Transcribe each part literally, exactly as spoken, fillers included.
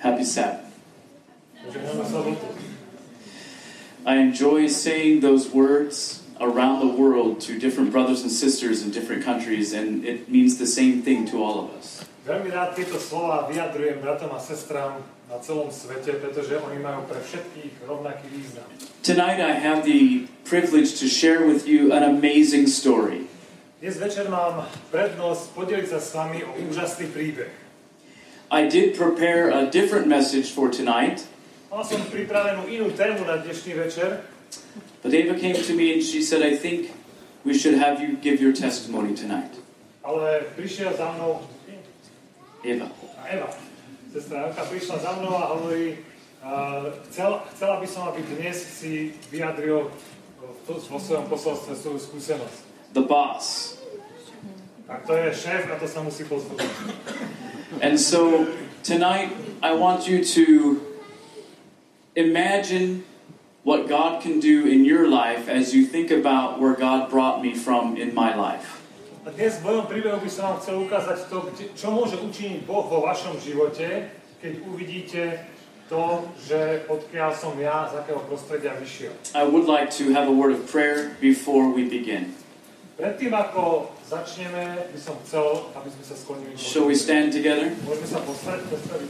Happy Sabbath. I enjoy saying those words around the world to different brothers and sisters in different countries, and it means the same thing to all of us. Veľmi rád tieto slova vyjadrujem bratom a sestrám na celom svete, pretože oni majú pre všetkých rovnaký význam. Tonight I have the privilege to share with you an amazing story. Dnes večer mám prednosť podeliť sa s vami o úžasný príbeh. I did prepare a different message for tonight. Mal som pripravenú inú tému na dnešný večer. But Eva came to me and she said, I think we should have you give your testimony tonight. Ale prišiel za mnou Eva. Eva. Sestra Janka prišla za mnou a hovorí, uh, chcel, chcela by som, aby dnes si vyjadril vo svojom posolstve svoju skúsenosť. The boss. Tak to je šéf a to sa musí pozvúť. And so tonight I want you to imagine what God can do in your life as you think about where God brought me from in my life. A dnes v mojom príbehu by som vám chcel ukázať to, čo môže učiniť Boh vo vašom živote, keď uvidíte to, že odkiaľ som ja, z akého prostredia vyšiel. I would like to have a word of prayer before we begin. Predtým, ako začneme, by som chcel, aby sme sa sklonili. Shall we stand together? Môžeme sa postaviť.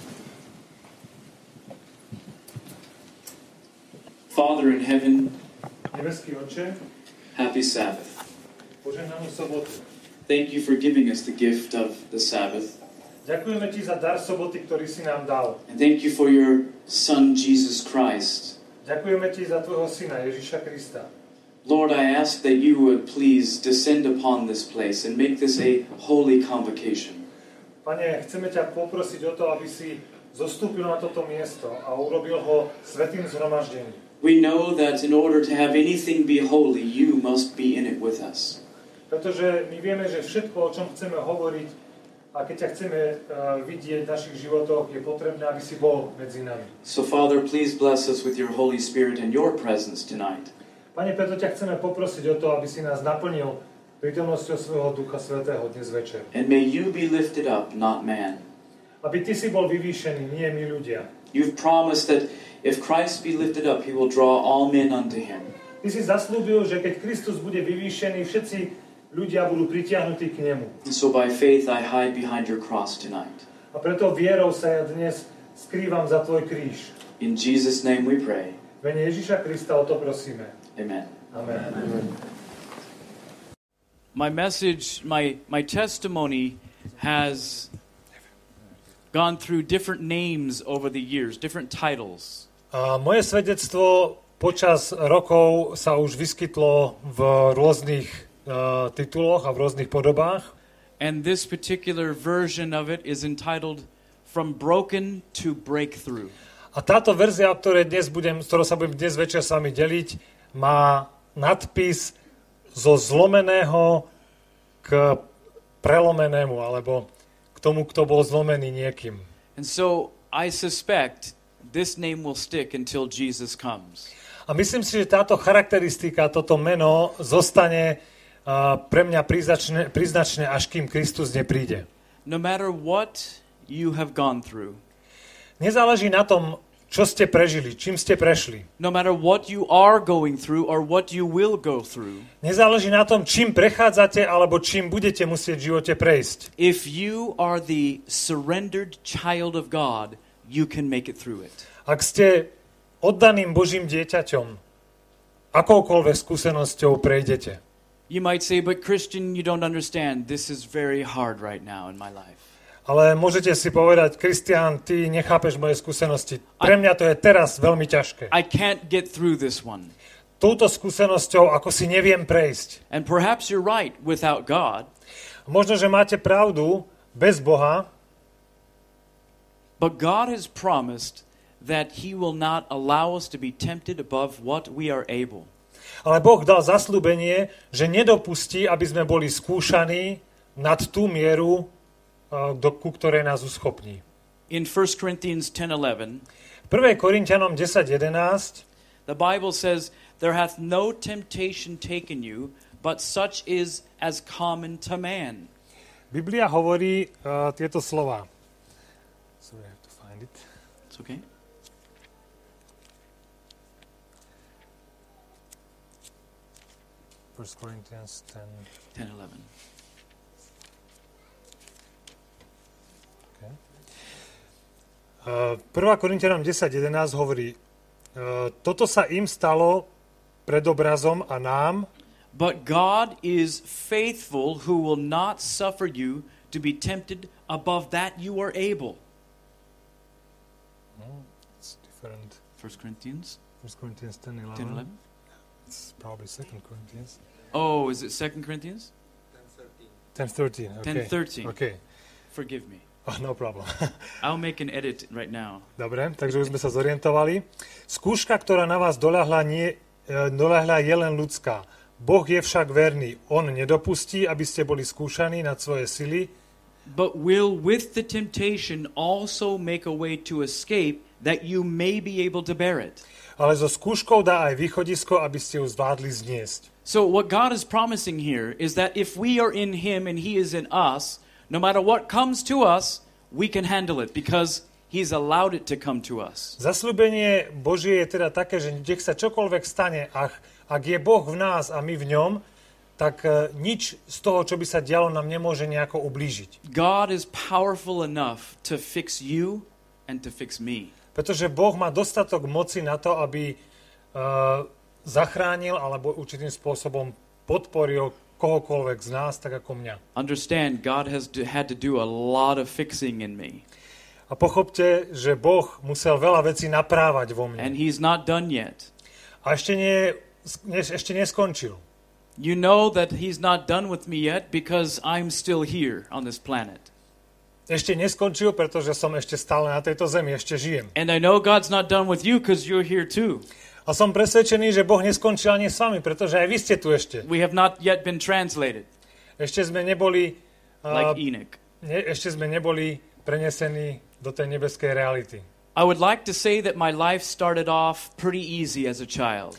Father in heaven, Nebeský Otče, happy Sabbath. požehnanú sobotu. Thank you for giving us the gift of the Sabbath. Ďakujeme ti za dar soboty, ktorý si nám dal. And thank you for your Son, Jesus Christ. Ďakujeme ti za tvojho syna Ježiša Krista. Lord, I ask that you would please descend upon this place and make this a holy convocation. Pane, chceme ťa poprosiť o to, aby si zostúpil na toto miesto a urobil ho svätým zhromaždením. We know that in order to have anything be holy, you must be in it with us. Pretože my vieme, že všetko, o čom chceme hovoriť a keď ťa chceme uh, vidieť v našich životoch, je potrebné, aby si bol medzi nami. So, Father, please bless us with your Holy Spirit and your presence tonight. Pane, preto ťa chceme poprosiť o to, aby si nás naplnil prítomnosťou svojho Ducha Svätého dnes večer. And may you be lifted up, not man. Aby ty si bol vyvýšený, nie my ľudia. You've promised that if Christ be lifted up, he will draw all men unto him. Ty si zaslúbil, že keď Kristus bude vyvýšený, všetci ľudia budú pritiahnutí k nemu. And so by faith I hide behind your cross tonight. A preto vierou sa ja dnes skrývam za tvoj kríž. In Jesus' name we pray. V mene Ježiša Krista o to prosíme. Amen. Amen. Amen. My message, my, my testimony has gone through different names over the years, different titles. A moje svedectvo počas rokov sa už vyskytlo v rôznych uh, tituloch a v rôznych podobách. And this particular version of it is entitled From Broken to Breakthrough. A táto verzia, o ktorej dnes budem, z ktorou sa budem dnes večer s vami deliť, má nadpis zo zlomeného k prelomenému, alebo k tomu, kto bol zlomený niekým. And so I suspect this name will stick until Jesus comes. A myslím si, že táto charakteristika, toto meno zostane uh, pre mňa príznačné, príznačné, až kým Kristus nepríde. No matter what you have gone through. Nezáleží na tom, čo ste prežili, čím ste prešli. No matter what you are going through or what you will go through. Nezáleží na tom, čím prechádzate alebo čím budete musieť v živote prejsť. If you are the surrendered child of God, you can make it through it. Ak ste oddaným Božím dieťaťom, akoukoľvek skúsenosťou prejdete. You might say, but Christian, you don't understand. This is very hard right now in my life. Ale môžete si povedať, Kristián, ty nechápeš moje skúsenosti. Pre mňa to je teraz veľmi ťažké. I can't get through this one. Touto skúsenosťou ako si neviem prejsť. And perhaps you're right without God. Možno, že máte pravdu bez Boha. But God has promised that he will not allow us to be tempted above what we are able. Ale Boh dal zasľúbenie, že nedopustí, aby sme boli skúšaní nad tú mieru, do, ku ktorej nás uschopní. In First Corinthians ten eleven, prvej Korinťanom desať jedenásť, the Bible says, there hath no temptation taken you, but such is as common to man. Biblia hovorí uh, tieto slova. Sorry, I have to find find it. It's okay. First Corinthians ten. ten eleven. Okay. Uh, prvá Korinťanom desať jedenásť hovorí, uh, toto sa im stalo pred obrazom a nám, But God is faithful, who will not suffer you to be tempted above that you are able. No, it's different. First Corinthians First Corinthians ten eleven. ten eleven. It's probably Second Corinthians. Oh, is it Second Corinthians? ten thirteen. Okay. ten thirteen. Okay. Forgive me. Oh, no problem. I'll make an edit right now. Dobre, takže už sme sa zorientovali. Skúška, ktorá na vás doľahla, nie, doľahla je len ľudská. Boh je však verný. On nedopustí, aby ste boli skúšaní nad svoje sily, but will with the temptation also make a way to escape, that you may be able to bear it. ale so skúškou dá aj východisko, aby ste ju zvládli zniesť. So what God is promising here is that if we are in Him and He is in us, no matter what comes to us, we can handle it because He's allowed it to come to us. Zasľúbenie Božie je teda také, že nech sa čokoľvek stane, ak, ak je Boh v nás a my v ňom, tak uh, nič z toho, čo by sa dialo, nám nemôže nejako ublížiť. God is powerful enough to fix you and to fix me. Pretože Boh má dostatok moci na to, aby uh, zachránil alebo určitým spôsobom podporil kohokoľvek z nás, tak ako mňa. Understand, God has do, had to do a lot of fixing in me. A pochopte, že Boh musel veľa vecí naprávať vo And mne. He's not done yet. A ešte, nie, ne, ešte neskončil. You know that He's not done with me yet because I'm still here on this planet. Ešte neskončil, pretože som ešte stále na tejto zemi, ešte žijem. And I know God's not done with you because you're here too. A som presvedčený, že Boh neskončil ani s vami, pretože aj vy ste tu ešte. We have not yet been translated, Ešte sme neboli, like uh, Enoch. ne, ešte sme neboli prenesení do tej nebeskej reality. I would like to say that my life started off pretty easy as a child.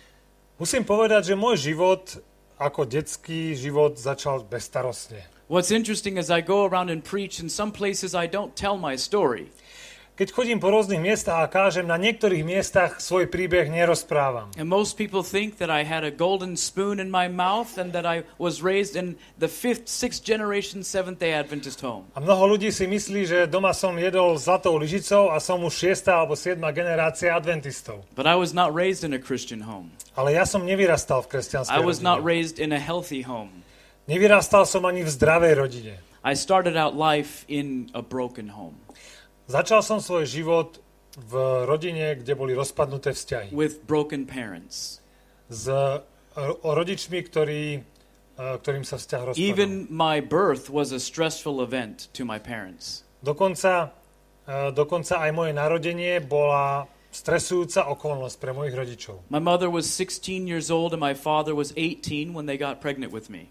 Musím povedať, že môj život ako detský život začal bezstarostne. What's interesting is I go around and preach, in some places I don't tell my story. Keď chodím po rôznych miestach a kážem, na niektorých miestach svoj príbeh nerozprávam. And most people think that I had a golden spoon in my mouth and that I was raised in the fifth, sixth generation Seventh-day Adventist home. A mnoho ľudí si myslí, že doma som jedol zlatou lyžicou a som už šiesta alebo siedma generácia adventistov. But I was not raised in a Christian home. Ale ja som nevyrastal v kresťanskej I was not rodine. raised in a healthy home. Nevyrastal som ani v zdravej rodine. I started out life in a broken home Začal som svoj život v rodine, kde boli rozpadnuté vzťahy. with broken parents. S ro- rodičmi, ktorí, uh, ktorým sa vzťah rozpadol. Even my birth was a stressful event to my parents. Dokonca, uh, dokonca aj moje narodenie bola stresujúca okolnosť pre mojich rodičov. My mother was sixteen years old and my father was eighteen when they got pregnant with me.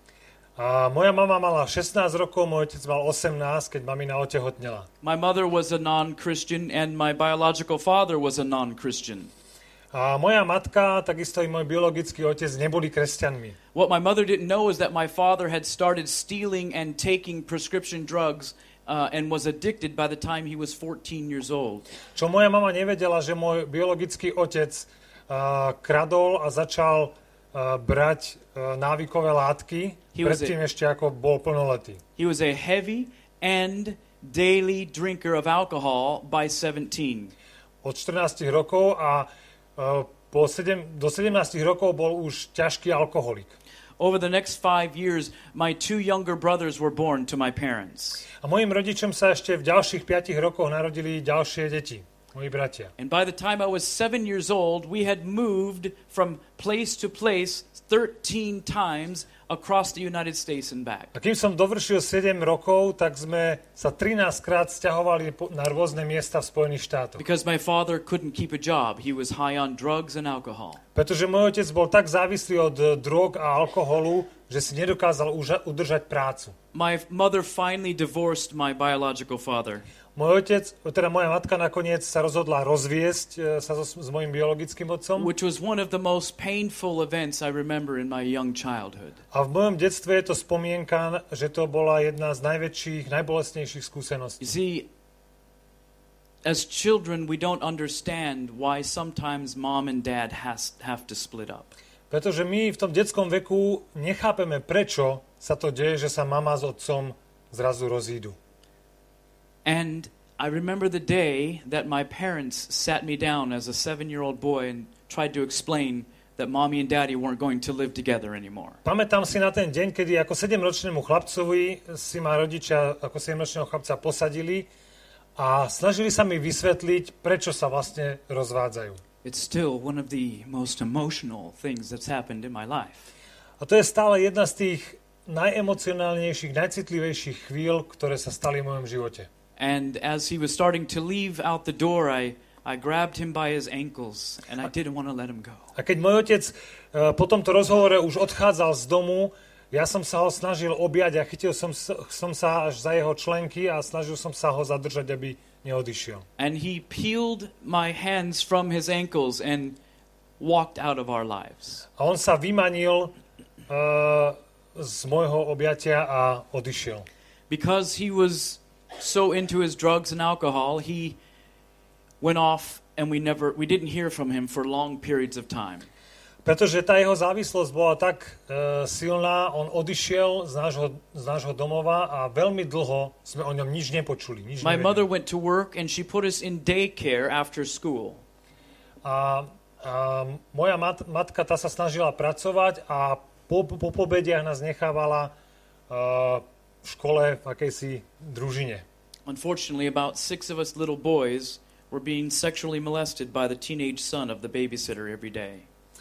A moja mama mala šestnásť rokov, môj otec mal osemnásť, keď mamina otehotnela. My mother was a non-Christian and my biological father was a non-Christian. A moja matka, takisto i môj biologický otec neboli kresťanmi. What my mother didn't know is that my father had started stealing and taking prescription drugs uh, and was addicted by the time he was fourteen years old. Čo moja mama nevedela, že môj biologický otec uh, kradol a začal uh, brať uh, návykové látky, He was predtým ešte ako bol plnoletý. He was a heavy and daily drinker of alcohol by seventeen. Od štrnástich rokov a uh, po sedem, do sedemnástich rokov bol už ťažký alkoholik. Over the next five years, my two younger brothers were born to my parents. A mojim rodičom sa ešte v ďalších piatich rokoch narodili ďalšie deti, moji bratia. And by the time I was seven years old, we had moved from place to place thirteen times across the United States and back. A kým som dovršil sedem rokov, tak sme sa trinásť krát sťahovali na rôzne miesta v Spojených štátoch. Because my father couldn't keep a job. He was high on drugs and alcohol. Pretože môj otec bol tak závislý od drog a alkoholu, že si nedokázal uža- udržať prácu. My mother finally divorced my biological father. Môj otec, teda moja matka nakoniec sa rozhodla rozviesť e, sa so, s mojim biologickým otcom. Which was one of the most painful events I remember in my young childhood. A v mojom detstve je to spomienka, že to bola jedna z najväčších, najbolestnejších skúseností. You see, as children we don't understand why sometimes mom and dad has, have to split up. Pretože my v tom detskom veku nechápeme, prečo sa to deje, že sa mama s otcom zrazu rozídu. And I remember the day that my parents sat me down as a seven-year-old boy and tried to explain that mommy and daddy weren't going to live together anymore. Pamätám si na ten deň, kedy ako sedemročnému chlapcovi si ma rodičia ako sedemročného chlapca posadili a snažili sa mi vysvetliť, prečo sa vlastne rozvádzajú. It's still one of the most emotional things that's happened in my life. A to je stále jedna z tých najemocionálnejších, najcitlivejších chvíľ, ktoré sa stali v mojom živote. And as he was starting to leave out the door, I I grabbed him by his ankles and I didn't want to let him go. A keď môj otec uh, po tomto rozhovore už odchádzal z domu, ja som sa ho snažil objať a chytil som, som sa až za jeho členky a snažil som sa ho zadržať, aby neodišiel. And he peeled my hands from his ankles and walked out of our lives. A on sa vymanil uh, z môjho objatia a odišiel. Because he was so into his drugs and alcohol, he went off and we never we didn't hear from him for long periods of time. Pretože tá jeho závislosť bola tak uh, silná, on odišiel z nášho, z nášho domova a veľmi dlho sme o ňom nič nepočuli. Nič My nevedeli. mother went to work and she put us in daycare after school. A, a moja mat, matka tá sa snažila pracovať a po, po pobediach nás nechávala uh, v škole v akejsi družine. Unfortunately, about six of us little boys were being sexually molested by the teenage son of the babysitter every day.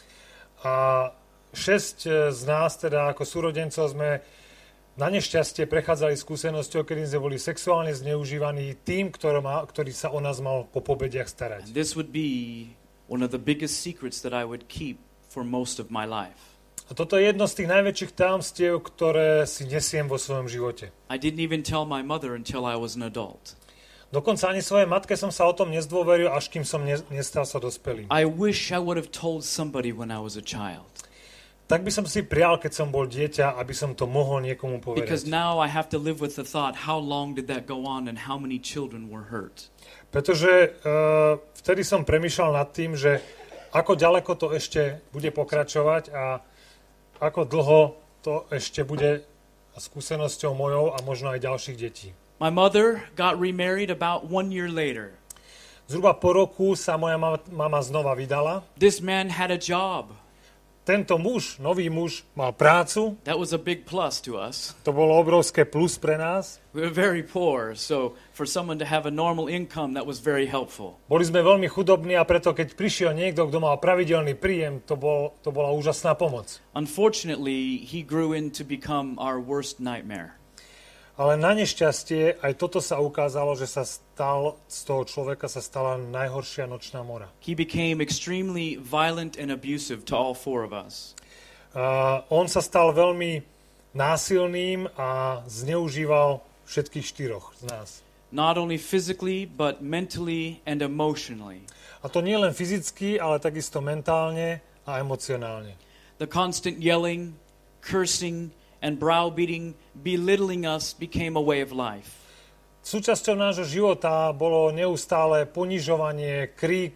A šesť z nás, teda ako súrodencov, sme na nešťastie prechádzali skúsenosťou, kedy sme boli sexuálne zneužívaní tým, ktorý, má, ktorý sa o nás mal po pobediach starať. And this would be one of the biggest secrets that I would keep for most of my life. A toto je jedno z tých najväčších tajomstiev, ktoré si nesiem vo svojom živote. I didn't even tell my mother until I was an adult. Dokonca ani svojej matke som sa o tom nezdôveril, až kým som ne, nestal sa dospelým. I wish I would have told somebody when I was a child. Tak by som si prial, keď som bol dieťa, aby som to mohol niekomu Because povedať. now I have to live with the thought, how long did that go on and how many children were hurt? Pretože uh, vtedy som premýšľal nad tým, že ako ďaleko to ešte bude pokračovať a ako dlho to ešte bude skúsenosťou mojou a možno aj ďalších detí. My mother got remarried about one year later. Zhruba po roku sa moja mama znova vydala. This man had a job. Tento muž, nový muž, mal prácu. That was a big plus to us. To bolo obrovské plus pre nás. We were very poor, so for someone to have a normal income, that was very helpful. Boli sme veľmi chudobní a preto, keď prišiel niekto, kto mal pravidelný príjem, to, bol, to bola úžasná pomoc. Unfortunately, he grew in to become our worst nightmare. Ale na nešťastie aj toto sa ukázalo, že sa stal, z toho človeka sa stala najhoršia nočná mora. He became extremely violent and abusive to all four of us. Uh, on sa stal veľmi násilným a zneužíval všetkých štyroch z nás. Not only physically, but mentally and emotionally. A to nie len fyzicky, ale takisto mentálne a emocionálne. The constant yelling, cursing, and browbeating, belittling us became a way of life. Súčasťou nášho života bolo neustále ponižovanie, krík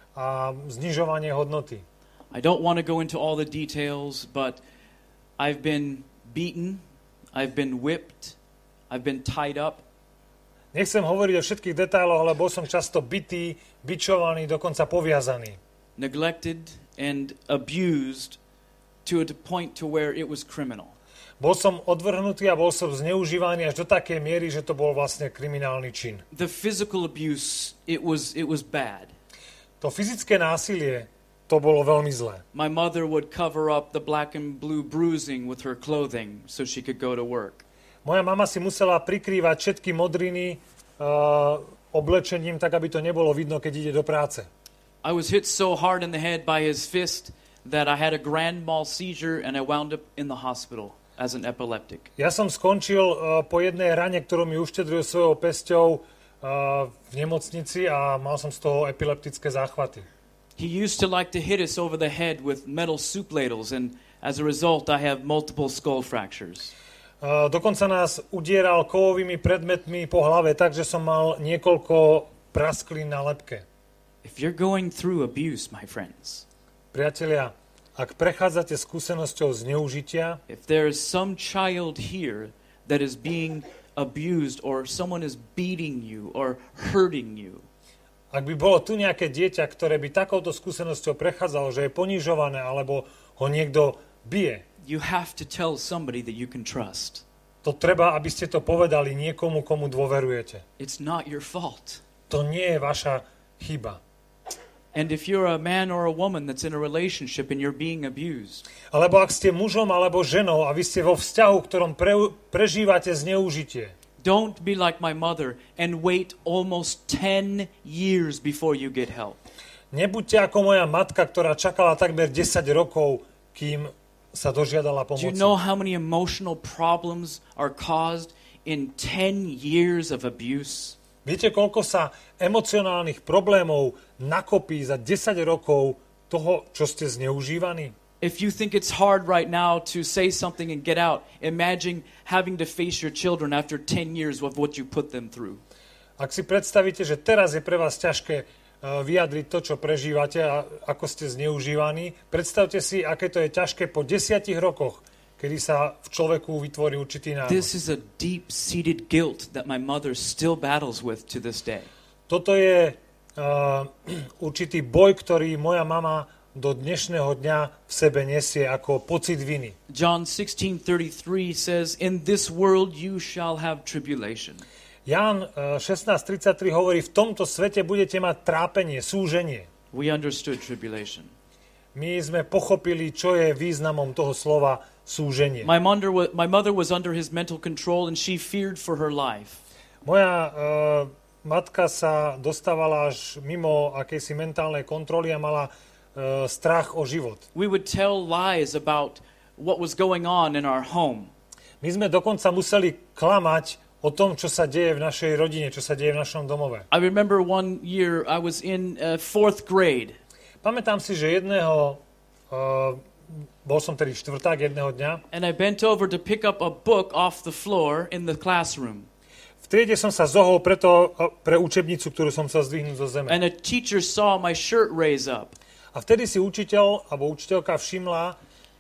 a znižovanie hodnoty. I don't want to go into all the details, but I've been beaten, I've been whipped, I've been tied up. Nechcem hovoriť o všetkých detailoch, ale bol som často bitý, bičovaný, dokonca poviazaný. Neglected and abused to a point to where it was criminal. Bol som odvrhnutý a bol som zneužívaný až do takej miery, že to bol vlastne kriminálny čin. The physical abuse, it was it was bad. To fyzické násilie, to bolo veľmi zlé. My mother would cover up the black and blue bruising with her clothing so she could go to work. Moja mama si musela prikrývať všetky modriny uh, oblečením, tak aby to nebolo vidno, keď ide do práce. I was hit so hard in the head by his fist that I had a grand mal seizure and I wound up in the hospital as an epileptic. Ja som skončil uh, po jednej rane, ktorú mi uštedril svojou pesťou uh, v nemocnici a mal som z toho epileptické záchvaty. He used to like to hit us over the head with metal soup ladles, and as a result I have multiple skull fractures. Uh, dokonca nás udieral kovovými predmetmi po hlave, takže som mal niekoľko praskli na lebke. If you're going through abuse, my friends, Priatelia, ak prechádzate skúsenosťou zneužitia, if there is some child here that is being abused or someone is beating you or hurting you, ak by bolo tu nejaké dieťa, ktoré by takouto skúsenosťou prechádzalo, že je ponižované alebo ho niekto bije, you have to tell somebody that you can trust. to treba, aby ste to povedali niekomu, komu dôverujete. It's not your fault. To nie je vaša chyba. And if you're a man or a woman that's in a relationship and you're being abused, Alebo ak ste mužom alebo ženou a vy ste vo vzťahu, v ktorom pre, prežívate zneužitie, don't be like my mother and wait almost ten years before you get help. nebuďte ako moja matka, ktorá čakala takmer desať rokov, kým sa dožiadala Do pomoci. you know how many emotional problems are caused in ten years of abuse? Viete, koľko sa emocionálnych problémov nakopí za desať rokov toho, čo ste zneužívaní? If you think it's hard right now to say something and get out, imagine having to face your children after ten years of what you put them through. Ak si predstavíte, že teraz je pre vás ťažké vyjadriť to, čo prežívate a ako ste zneužívaní, predstavte si, aké to je ťažké po desiatich rokoch, kedy sa v človeku vytvorí určitý národ. This is a deep-seated guilt that my mother still battles with to this day. Toto je uh, určitý boj, ktorý moja mama do dnešného dňa v sebe nesie ako pocit viny. John sixteen thirty-three says, "In this world you shall have tribulation." Ján uh, šestnásť tridsaťtri hovorí, v tomto svete budete mať trápenie, súženie. We understood tribulation. My sme pochopili, čo je významom toho slova súženie. My mother, wa- my mother was under his mental control and she feared for her life. Moja uh, matka sa dostávala až mimo akejsi mentálnej kontroly a mala uh, strach o život. We would tell lies about what was going on in our home. My sme dokonca museli klamať o tom, čo sa deje v našej rodine, čo sa deje v našom domove. I remember one year I was in uh, fourth grade. Pamätám si, že jedného, uh, bol som tedy štvrták jedného dňa, And I bent over to pick up a book off the floor in the classroom. v triede som sa zohol preto, uh, pre učebnicu, ktorú som chcel zdvihnúť zo zeme. And a teacher saw my shirt raise up. A vtedy si učiteľ alebo učiteľka všimla,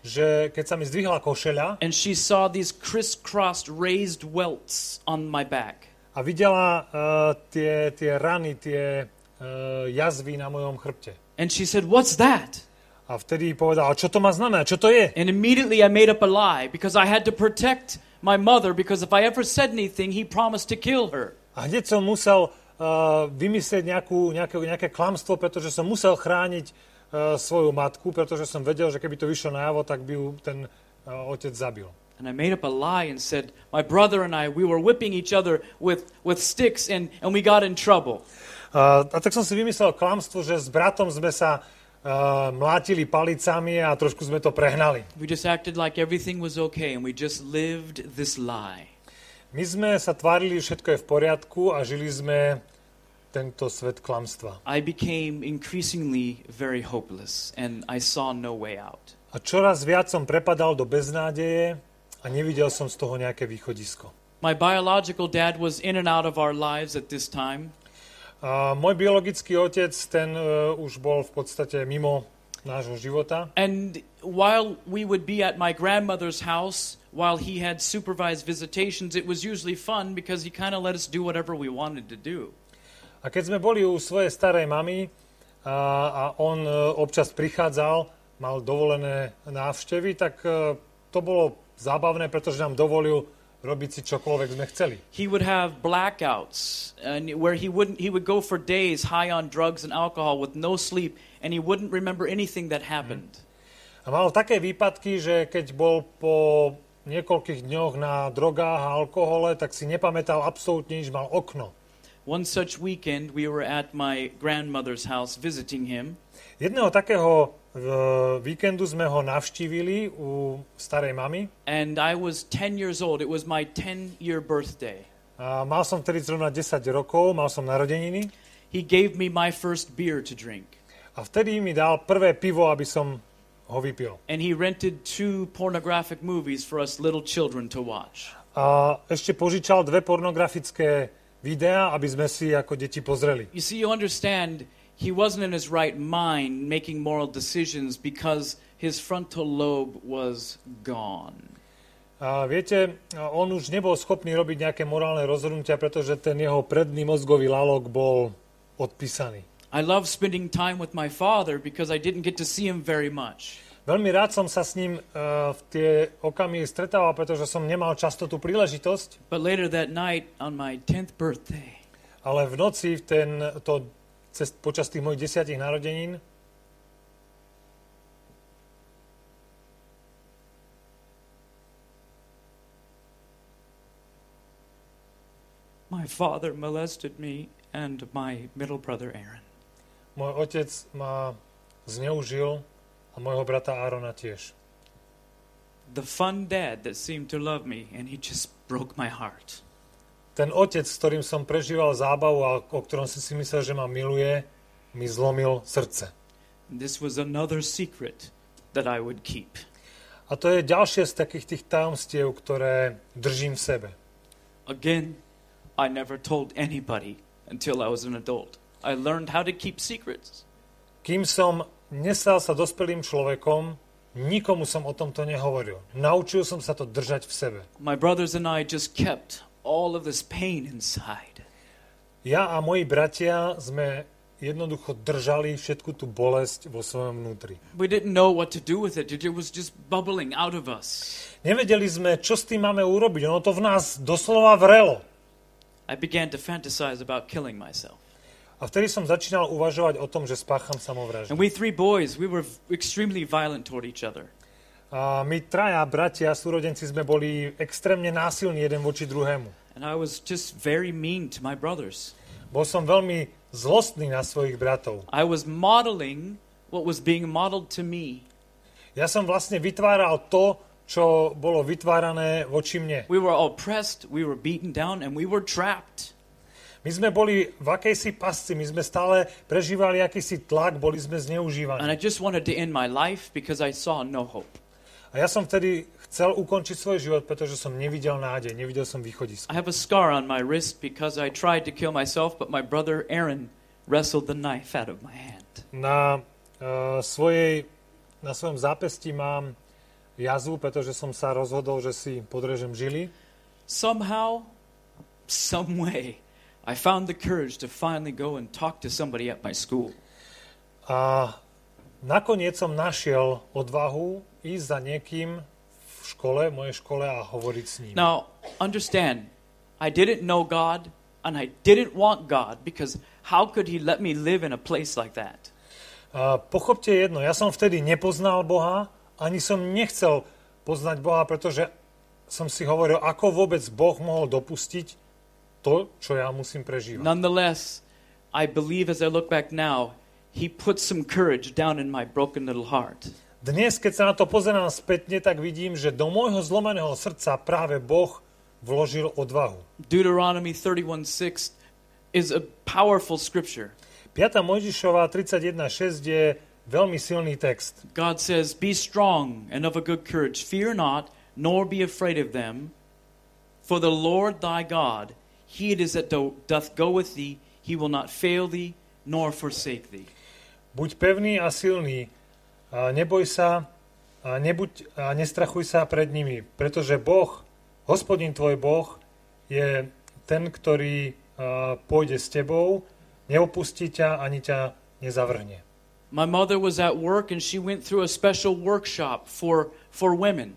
že keď sa mi zdvihla košeľa And she saw these crisscrossed raised welts on my back. a videla uh, tie, tie rany, tie uh, jazvy na mojom chrbte. And she said, "What's that?" A vtedy povedala, čo to má znamená, čo to je? And immediately I made up a lie because I had to protect my mother because if I ever said anything, he promised to kill her. A hneď som musel uh, vymyslieť nejakú, nejaké, nejaké klamstvo, pretože som musel chrániť uh, svoju matku, pretože som vedel, že keby to vyšlo najavo, tak by ju ten uh, otec zabil. And I made up a lie and said, my brother and I, we were whipping each other with, with sticks and, and we got in trouble. Uh, a tak som si vymyslel klamstvo, že s bratom sme sa uh, mlátili palicami a trošku sme to prehnali. We just acted like everything was okay and we just lived this lie. My sme sa tvárili, všetko je v poriadku a žili sme tento svet klamstva. I became increasingly very hopeless and I saw no way out. A čoraz viac som prepadal do beznádeje a nevidel som z toho nejaké východisko. My biological dad was in and out of our lives at this time. A môj biologický otec, ten uh, už bol v podstate mimo nášho života. And while we would be at my grandmother's house, while he had supervised visitations, it was usually fun because he kind of let us do whatever we wanted to do. A keď sme boli u svojej starej mamy a, a on uh, občas prichádzal, mal dovolené návštevy, tak uh, to bolo zábavné, pretože nám dovolil robiť si čokoľvek sme chceli. He would have blackouts and where he wouldn't he would go for days high on drugs and alcohol with no sleep and he wouldn't remember anything that happened. A mal také výpadky, že keď bol po niekoľkých dňoch na drogách a alkohole, tak si nepamätal absolútne nič, mal okno. One such weekend we were at my grandmother's house visiting him. Jedného takého v víkendu sme ho navštívili u starej mamy. And I was ten years old. It was my ten-year birthday. A mal som vtedy zrovna desať rokov, mal som narodeniny. He gave me my first beer to drink. A vtedy mi dal prvé pivo, aby som ho vypil. And he rented two pornographic movies for us little children to watch. A ešte požičal dve pornografické videa, aby sme si ako deti pozreli. You see, you understand, he wasn't in his right mind making moral decisions because his frontal lobe was gone. A viete, on už nebol schopný robiť nejaké morálne rozhodnutia, pretože ten jeho predný mozgový lalok bol odpísaný. I love spending time with my father because I didn't get to see him very much. Veľmi rád som sa s ním uh, v tie okamihy stretával, pretože som nemal často tú príležitosť. But later that night on my tenth birthday, Ale v noci, v ten, to, cez, počas tých mojich desiatich narodenín, my father molested me and my middle brother Aaron. môj otec ma zneužil a môjho brata Árona tiež. The fun dad that seemed to love me, and he just broke my heart. Ten otec, s ktorým som prežíval zábavu a o ktorom som si myslel, že ma miluje, mi zlomil srdce. This was another secret that I would keep. A to je ďalšie z takých tých tajomstiev, ktoré držím v sebe. Again, I never told anybody until I was an adult. I learned how to keep secrets. Kým som nestal sa dospelým človekom, nikomu som o tomto nehovoril. Naučil som sa to držať v sebe. My brothers and I just kept all of this pain inside. Ja a moji bratia sme jednoducho držali všetku tú bolesť vo svojom vnútri. We didn't know what to do with it. It was just bubbling out of us. Nevedeli sme, čo s tým máme urobiť. Ono to v nás doslova vrelo. I began to fantasize about killing myself. A vtedy som začínal uvažovať o tom, že spácham samovraždu. And we three boys, we were extremely violent toward each other. A my traja bratia, súrodenci, sme boli extrémne násilní jeden voči druhému. And I was just very mean to my brothers. Bol som veľmi zlostný na svojich bratov. I was modeling what was being modeled to me. Ja som vlastne vytváral to, čo bolo vytvárané voči mne. We were oppressed, we were beaten down, and we were trapped. My sme boli v akejsi pasci, my sme stále prežívali akýsi tlak, boli sme And zneužívaní. I just wanted to end my life because I saw no hope. A ja som vtedy chcel ukončiť svoj život, pretože som nevidel nádej, nevidel som východisko. I have a scar on my wrist because I tried to kill myself, but my brother Aaron wrestled the knife out of my hand. Na, uh, svojej, na svojom zápesti mám jazvu, pretože som sa rozhodol, že si podrežem žily. Somehow, some way, I found the courage to finally go and talk to somebody at my school. A nakoniec som našiel odvahu ísť za niekým v škole, v mojej škole a hovoriť s ním. Now, understand, I didn't know God and I didn't want God because how could he let me live in a place like that? A pochopte jedno, ja som vtedy nepoznal Boha, ani som nechcel poznať Boha, pretože som si hovoril, ako vôbec Boh mohol dopustiť to, čo ja musím prežívať. Nonetheless, I believe as I look back now, he put some courage down in my broken little heart. Dnes, keď sa na to pozerám spätne, tak vidím, že do môjho zlomeného srdca práve Boh vložil odvahu. Deuteronomy thirty-one six is a powerful scripture. piata Mojžišova tridsaťjeden šesť je veľmi silný text. God says, "Be strong and of a good courage. Fear not, nor be afraid of them. For the Lord thy God, he it is that do, doth go with thee. He will not fail thee, nor forsake thee." Buď pevný a silný, a neboj sa, a, nebuď, a nestrachuj sa pred nimi, pretože Boh, Hospodin tvoj Boh, je ten, ktorý a, pôjde s tebou, neopustí ťa, ani ťa nezavrhne. My mother was at work and she went through a special workshop for, for women.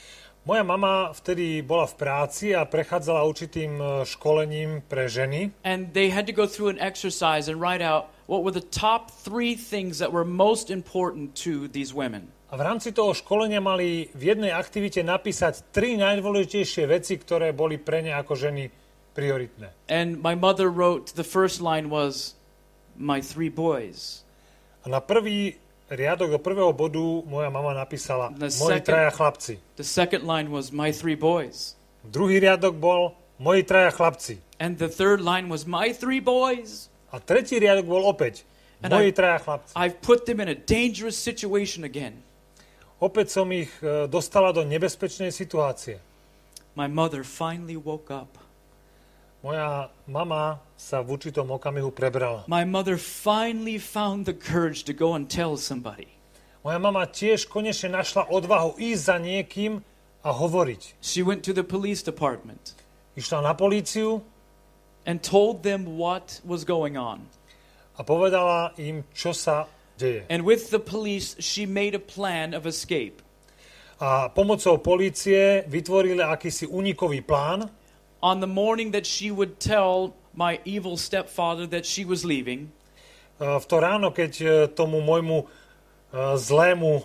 Moja mama vtedy bola v práci a prechádzala určitým školením pre ženy. And they had to go through an exercise and write out what were the top three things that were most important to these women. A v rámci toho školenia mali v jednej aktivite napísať tri najdôležitejšie veci, ktoré boli pre ne ako ženy prioritné. And my mother wrote, the first line was, "My three boys." A na prvý riadok do prvého bodu moja mama napísala The moji second- traja chlapci. The second line was, "My three boys." Druhý riadok bol moji traja chlapci. And the third line was, "My three boys." A tretí riadok bol opäť And moji I- traja chlapci. I've put them in a dangerous situation again. Opäť som ich e, dostala do nebezpečnej situácie. My mother finally woke up. Moja mama sa v určitom okamihu prebrala. My mother finally found the courage to go and tell somebody. Moja mama tiež konečne našla odvahu ísť za niekým a hovoriť. She went to the police department Išla na políciu and told them what was going on. a povedala im, čo sa deje. And with the police, she made a plan of escape. A pomocou polície vytvorili akýsi únikový plán. On the morning that she would tell my evil stepfather that she was leaving, V to ráno, keď tomu môjmu zlému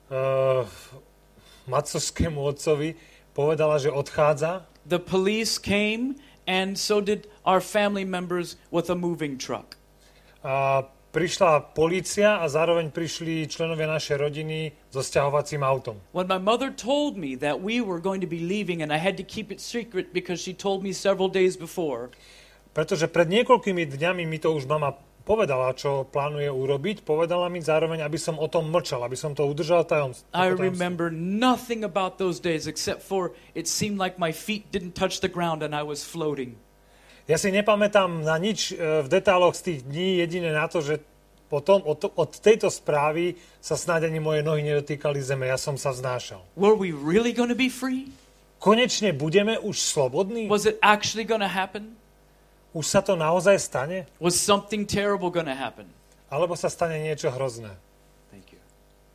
macovskému otcovi povedala, že odchádza, the police came and so did our family members with a moving truck. a prišla polícia a zároveň prišli členovia našej rodiny so sťahovacím autom. When my mother told me that we were going to be leaving and I had to keep it secret because she told me several days before, Pretože pred niekoľkými dňami mi to už mama povedala, čo plánuje urobiť, povedala mi zároveň, aby som o tom mlčal, aby som to udržal tajomstvom. I remember nothing about those days except for it seemed like my feet didn't touch the ground and I was floating. Ja si nepamätám na nič v detailoch z tých dní, jedine na to, že potom od, od tejto správy sa snáď ani moje nohy nedotýkali zeme, ja som sa vznášal. Were we really going to be free? Konečne budeme už slobodní? Was it actually going to happen? Už sa to naozaj stane? Was something terrible going to happen? Alebo sa stane niečo hrozné? Thank you.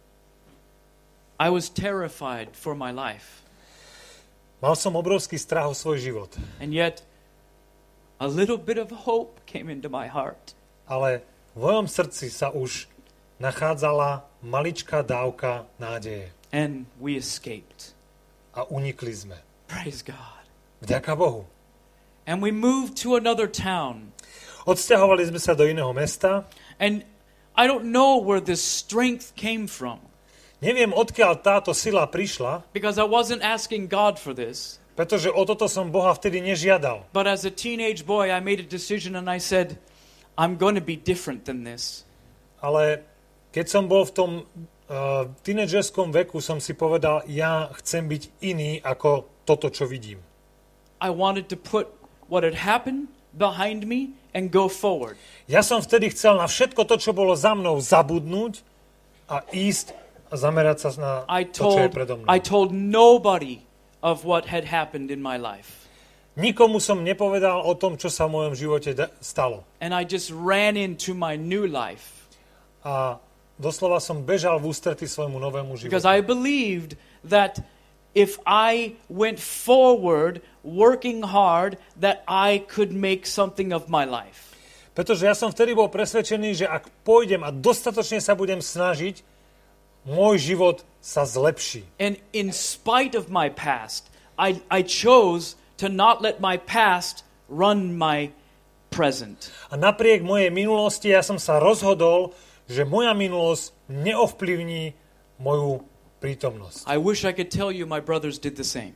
I was terrified for my life. Mal som obrovský strach o svoj život. And yet, a little bit of hope came into my heart. Ale v mojom srdci sa už nachádzala maličká dávka nádeje. And we escaped. A unikli sme. Praise God. Vďaka Bohu. And we moved to another town. Odsťahovali sme sa do iného mesta. And I don't know where this strength came from. Neviem, odkiaľ táto sila prišla, Because I wasn't asking God for this. pretože o toto som Boha vtedy nežiadal. But as a teenage boy, I made a decision and I said, I'm going to be different than this. Ale keď som bol v tom uh, tínedžerskom veku, som si povedal, ja chcem byť iný ako toto, čo vidím. I wanted to put what had happened behind me and go forward. Ja som vtedy chcel na všetko to, čo bolo za mnou, zabudnúť a ísť a zamerať sa na I to, čo je told, predo mnou. I told nobody of what had happened in my life. Nikomu som nepovedal o tom, čo sa v mojom živote da- stalo. And I just ran into my new life. A doslova som bežal v ústretí svojmu novému Because životu. I believed that if I went forward working hard, that I could make something of my life. Pretože ja som vtedy bol presvedčený, že ak pôjdem a dostatočne sa budem snažiť, môj život sa zlepší. And in spite of my past, I, I chose to not let my past run my present. A napriek mojej minulosti ja som sa rozhodol, že moja minulosť neovplyvní moju prítomnosť. I wish I could tell you my brothers did the same.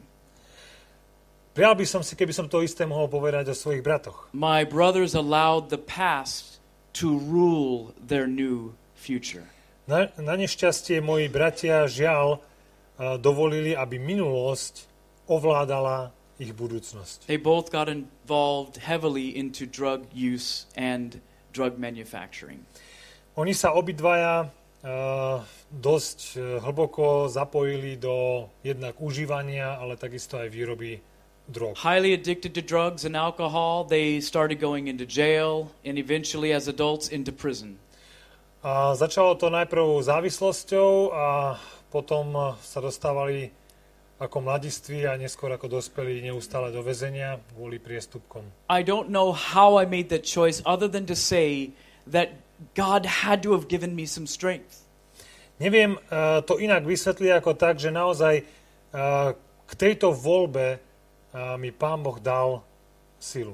Prial by som si, keby som to isté mohol povedať o svojich bratoch. My brothers allowed the past to rule their new future. Na, na nešťastie moji bratia žiaľ uh, dovolili, aby minulosť ovládala ich budúcnosť. They both got involved heavily into drug use and drug manufacturing. Oni sa obidvaja uh, dosť uh, hlboko zapojili do jednak užívania, ale takisto aj výroby drog. Highly addicted to drugs and alcohol, they started going into jail and eventually as adults into prison. A začalo to najprv závislosťou a potom sa dostávali ako mladiství a neskôr ako dospelí neustále do väzenia kvôli priestupkom. I don't know how I made that choice other than to say that God had to have given me some strength. Neviem uh, to inak vysvetliť ako tak, že naozaj uh, k tejto voľbe uh, mi Pán Boh dal silu.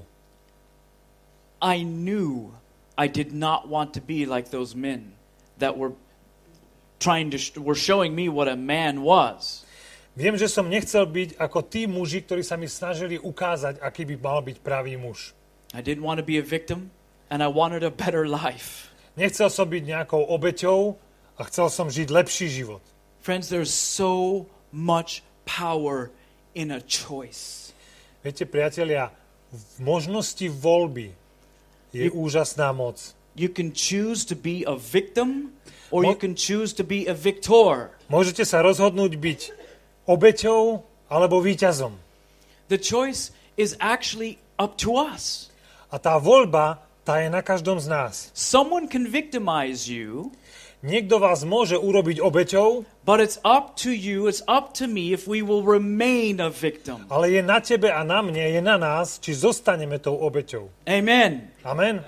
I knew I did not want to be like those men that were trying to sh- were showing me what a man was. Viem, že som nechcel byť ako tí muži, ktorí sa mi snažili ukázať, aký by mal byť pravý muž. I didn't want to be a victim and I wanted a better life. Nechcel som byť nejakou obeťou a chcel som žiť lepší život. Friends, there's so much power in a choice. Viete, priatelia, v možnosti voľby je You- úžasná moc. You can choose to be a victim or Mo- you can choose to be a victor. Môžete sa rozhodnúť byť obeťou alebo víťazom. The choice is actually up to us. A tá voľba, tá je na každom z nás. Someone can victimize you, Niekto vás môže urobiť obeťou, but it's up to you, it's up to me if we will remain a victim. ale je na tebe a na mne, je na nás, či zostaneme tou obeťou. Amen. Amen.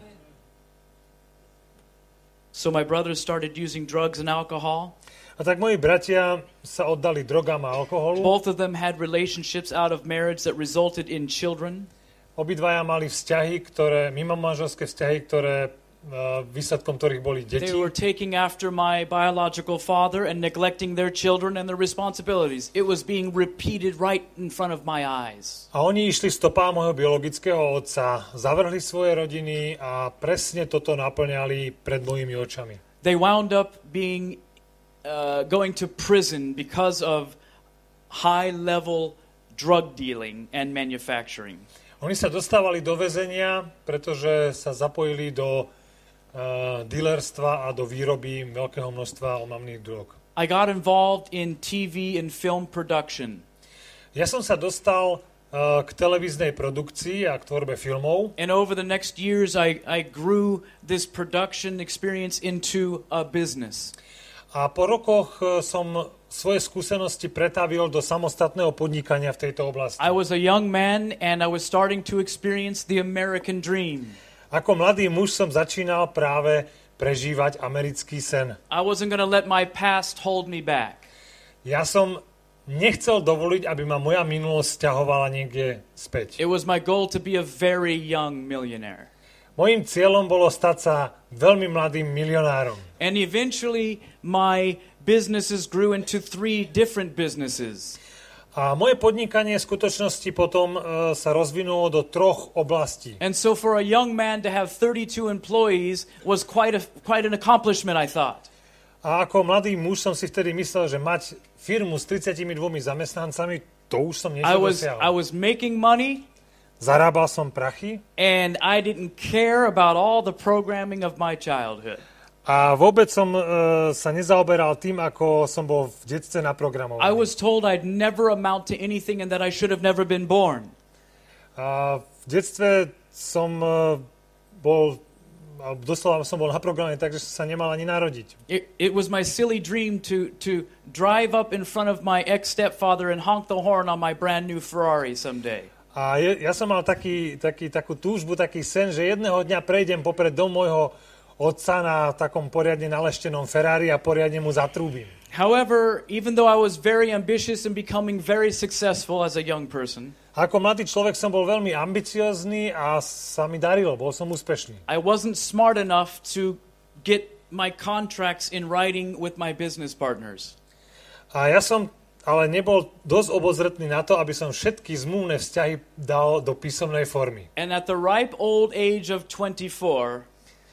So my brothers started using drugs and alcohol. A tak moji bratia sa oddali drogám a alkoholu. Both of them had relationships out of marriage that resulted in children. Obidvaja mali vzťahy, ktoré, mimo manželské vzťahy, ktoré uh, výsledkom ktorých boli deti. They were taking after my biological father and neglecting their children and their responsibilities. It was being repeated right in front of my eyes. A oni išli stopám môjho biologického otca, zavrhli svoje rodiny a presne toto naplňali pred mojimi očami. They wound up being uh, going to prison because of high-level drug dealing and manufacturing. Oni sa dostávali do väzenia, pretože sa zapojili do uh, dealerstva a do výroby veľkého množstva omamných drog. I got involved in T V and film production. Ja som sa dostal uh, k televíznej produkcii a k tvorbe filmov. And over the next years, I, I grew this production experience into a business. A po rokoch uh, som svoje skúsenosti pretavil do samostatného podnikania v tejto oblasti. I was a young man and I was starting to experience the American dream. Ako mladý muž som začínal práve prežívať americký sen. I wasn't going to let my past hold me back. Ja som nechcel dovoliť, aby ma moja minulosť ťahovala niekde späť. It was my goal to be a very young millionaire. Mojím cieľom bolo stať sa veľmi mladým milionárom. And eventually my businesses grew into three different businesses. A moje podnikanie v skutočnosti potom uh, sa rozvinulo do troch oblastí. And so for a young man to have thirty-two employees was quite a quite an accomplishment, I thought. A ako mladý muž som si vtedy myslel, že mať firmu s tridsiatimi dvomi zamestnancami, to už som niečo I was dosiahol. I was making money Zarábal som prachy and I didn't care about all the programming of my childhood. a vôbec som uh, sa nezaoberal tým, ako som bol v detstve naprogramovaný. I was told I'd never amount to anything and that I should have never been born. A v detstve som uh, bol, doslova som bol naprogramovaný, takže som sa nemal ani narodiť. It, it was my silly dream to, to drive up in front of my ex-stepfather and honk the horn on my brand new Ferrari someday. A je, ja som mal taký, taký, takú túžbu, taký sen, že jedného dňa prejdem popred dom môjho otca na takom poriadne naleštenom Ferrari a poriadne mu zatrúbim. However, even though I was very ambitious and becoming very successful as a young person, A ako mladý človek som bol veľmi ambiciozný a sa mi darilo, bol som úspešný. I wasn't smart enough to get my contracts in writing with my business partners. A ja som ale nebol dosť obozretný na to, aby som všetky zmluvné vzťahy dal do písomnej formy. And at the ripe old age of twenty-four,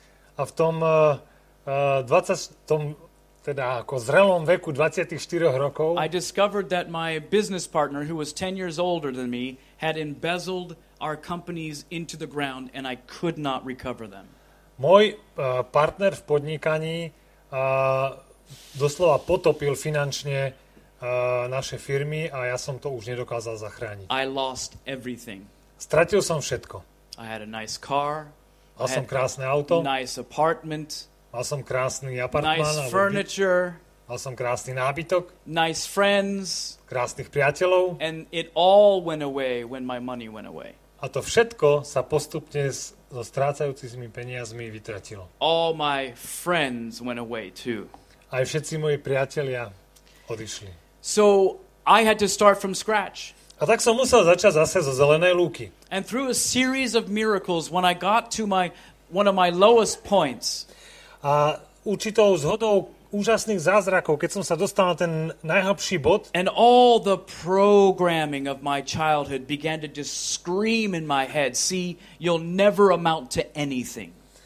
A v tom, uh, uh, dvadsať, tom teda ako zrelom veku dvadsaťštyri rokov I discovered that my business partner, who was ten years older than me, had embezzled our companies into the ground and I could not recover them. môj uh, partner v podnikaní uh, doslova potopil finančne uh, naše firmy a ja som to už nedokázal zachrániť. I lost everything. Stratil som všetko. I had a nice car, Mal I som had krásne auto, nice apartment, mal som krásny apartmán, nice alebo byt, furniture, mal som krásny nábytok, nice friends, krásnych priateľov and it all went away when my money went away. a to všetko sa postupne s, so strácajúcimi peniazmi vytratilo. All my friends went away too. Aj všetci moji priatelia odišli. So I had to start from scratch. A tak som musel začať zase zo zelenej lúky. And through a series of miracles, when I got to my one of my lowest points, A určitou zhodou úžasných zázrakov, keď som sa dostal na ten najhlbší bod, and all the programming of my childhood began to just scream in my head, see, you'll never amount to anything.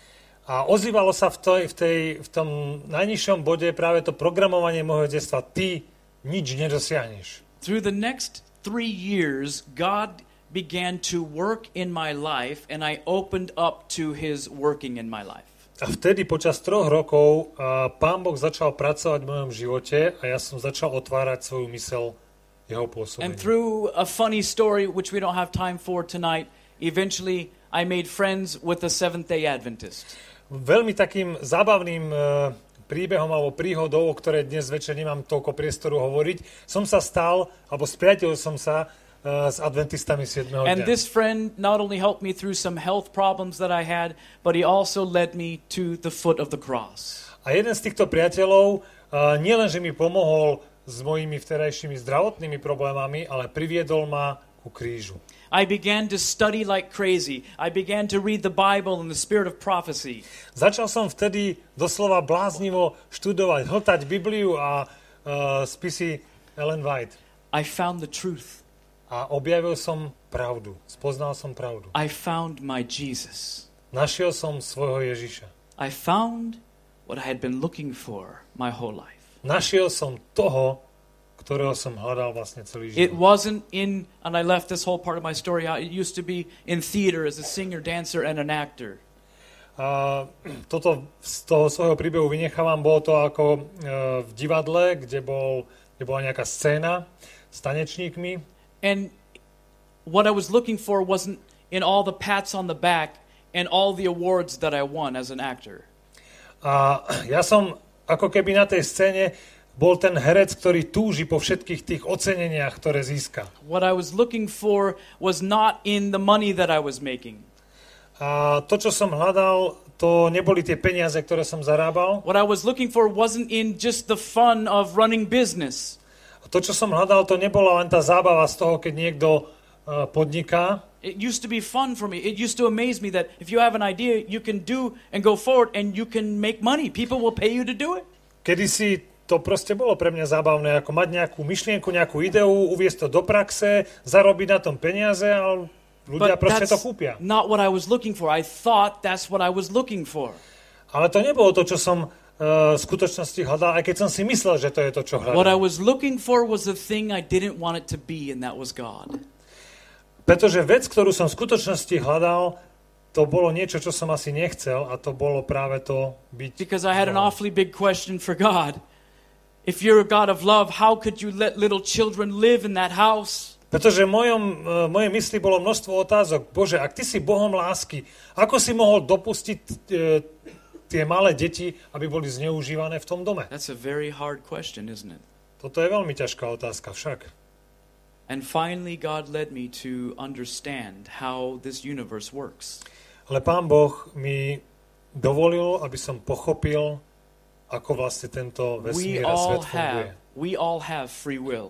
a ozývalo sa v, tej, v, tej, v tom najnižšom bode práve to programovanie môjho detstva. Ty nič nedosiahneš. Through the next three years, God began to work in my life and I opened up to his working in my life. A vtedy počas troch rokov uh, Pán Boh začal pracovať v mojom živote a ja som začal otvárať svoju myseľ jeho pôsobeniu. And through a funny story, which we don't have time for tonight, eventually I made friends with a Seventh-day Adventist. Veľmi takým zábavným uh, príbehom alebo príhodou, o ktorej dnes večer nemám toľko priestoru hovoriť, som sa stal, alebo spriateľil som sa uh, s adventistami siedmeho dňa. And this friend not only helped me through some health problems that I had, but he also led me to the foot of the cross. A jeden z týchto priateľov uh, nielenže mi pomohol s mojimi vterajšími zdravotnými problémami, ale priviedol ma ku krížu. I began to study like crazy. I began to read the Bible in the spirit of prophecy. Začal som vtedy doslova bláznivo študovať, hltať Bibliu a uh, spisy Ellen White. I found the truth. A objavil som pravdu. Spoznal som pravdu. I found my Jesus. Našiel som svojho Ježiša. I found what I had been looking for my whole life. Našiel som toho, ktorého som hľadal vlastne celý život. It wasn't in, and I left this whole part of my story out, it used to be in theater as a singer, dancer, and an actor. A toto z toho svojho príbehu vynechávam, bolo to ako uh, v divadle, kde, bol, kde bola nejaká scéna s tanečníkmi. And what I was looking for wasn't in all the pats on the back and all the awards that I won as an actor. A ja som ako keby na tej scéne bol ten herec, ktorý túži po všetkých tých oceneniach, ktoré získa. What I was looking for was not in the money that I was making. A to, čo som hľadal, to neboli tie peniaze, ktoré som zarábal. What I was looking for wasn't in just the fun of running business. A to, čo som hľadal, to nebola len tá zábava z toho, keď niekto uh, podniká. It used to be fun for me. It used to amaze me that if you have an idea, you can do and go forward and you can make money. People will pay you to do it. Kedysi to proste bolo pre mňa zábavné, ako mať nejakú myšlienku, nejakú ideu, uviesť to do praxe, zarobiť na tom peniaze, ale ľudia But proste to that's kúpia. not what I was looking for. I thought that's what I was looking for. Ale to nebolo to, čo som uh, v skutočnosti hľadal, aj keď som si myslel, že to je to, čo hľadal. What I was looking for was the thing I didn't want it to be, and that was God. Pretože vec, ktorú som v skutočnosti hľadal, to bolo niečo, čo som asi nechcel, a to bolo práve to byť. Because I had an Bohom. awfully big question for God. If you're a God of love, how could you let little children live in that house? Pretože v mojom, v mojej mysli bolo množstvo otázok. Bože, ak ty si Bohom lásky, ako si mohol dopustiť e, tie malé deti, aby boli zneužívané v tom dome? That's a very hard question, isn't it? Toto je veľmi ťažká otázka však. And finally, God led me to understand how this universe works. Ale Pán Boh mi dovolil, aby som pochopil, ako vlastne tento We vesmír a all svet funguje. have, we all have free will.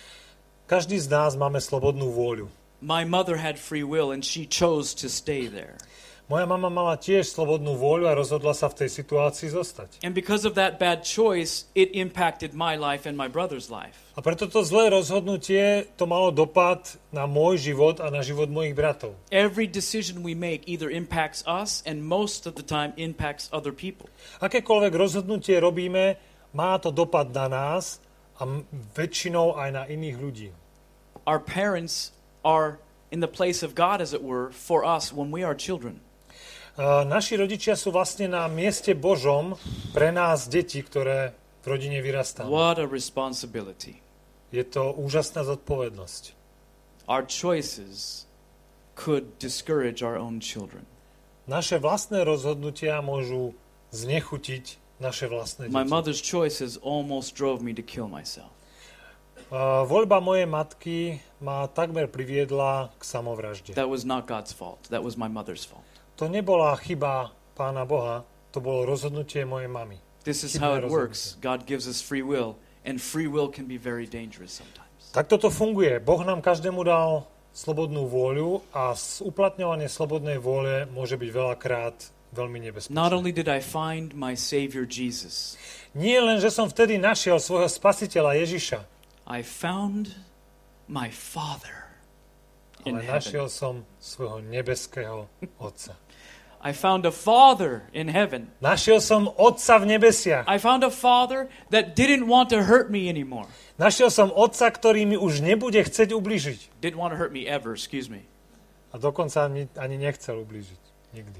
Každý z nás máme slobodnú vôľu. My mother had free will and she chose to stay there. Moja mama mala tiež slobodnú vôľu a rozhodla sa v tej situácii zostať. And because of that bad choice, it impacted my life and my brother's life. A preto to zlé rozhodnutie, to malo dopad na môj život a na život mojich bratov. Every decision we make either impacts us and most of the time impacts other people. Akékoľvek rozhodnutie robíme, má to dopad na nás a väčšinou aj na iných ľudí. Our parents are in the place of God, as it were, for us when we are children. Uh, naši rodičia sú vlastne na mieste Božom pre nás deti, ktoré v rodine vyrastáme. What a responsibility. Je to úžasná zodpovednosť. Our choices could discourage our own children. Naše vlastné rozhodnutia môžu znechutiť naše vlastné deti. My mother's choices almost drove me to kill myself. Uh, voľba mojej matky ma takmer priviedla k samovražde. That was not God's fault. That was my mother's fault. To nebola chyba Pána Boha, to bolo rozhodnutie mojej mamy. This is Chybné how it rozhodnutie. works. God gives us free will, and free will can be very dangerous sometimes. Tak toto funguje. Boh nám každému dal slobodnú vôľu a uplatňovanie slobodnej vôle môže byť veľakrát veľmi nebezpečné. Not only did I find my Savior Jesus, Nie len, že som vtedy našiel svojho spasiteľa Ježiša, I found my Father in ale heaven. našiel som svojho nebeského Otca. I found a Father in heaven. Našiel som Otca v nebesiach. I found a Father that didn't want to hurt me anymore. Našiel som otca, ktorý mi už nebude chcieť ublížiť. Didn't want to hurt me ever, excuse me. A dokonca mi ani nechcel ublížiť. Nikdy.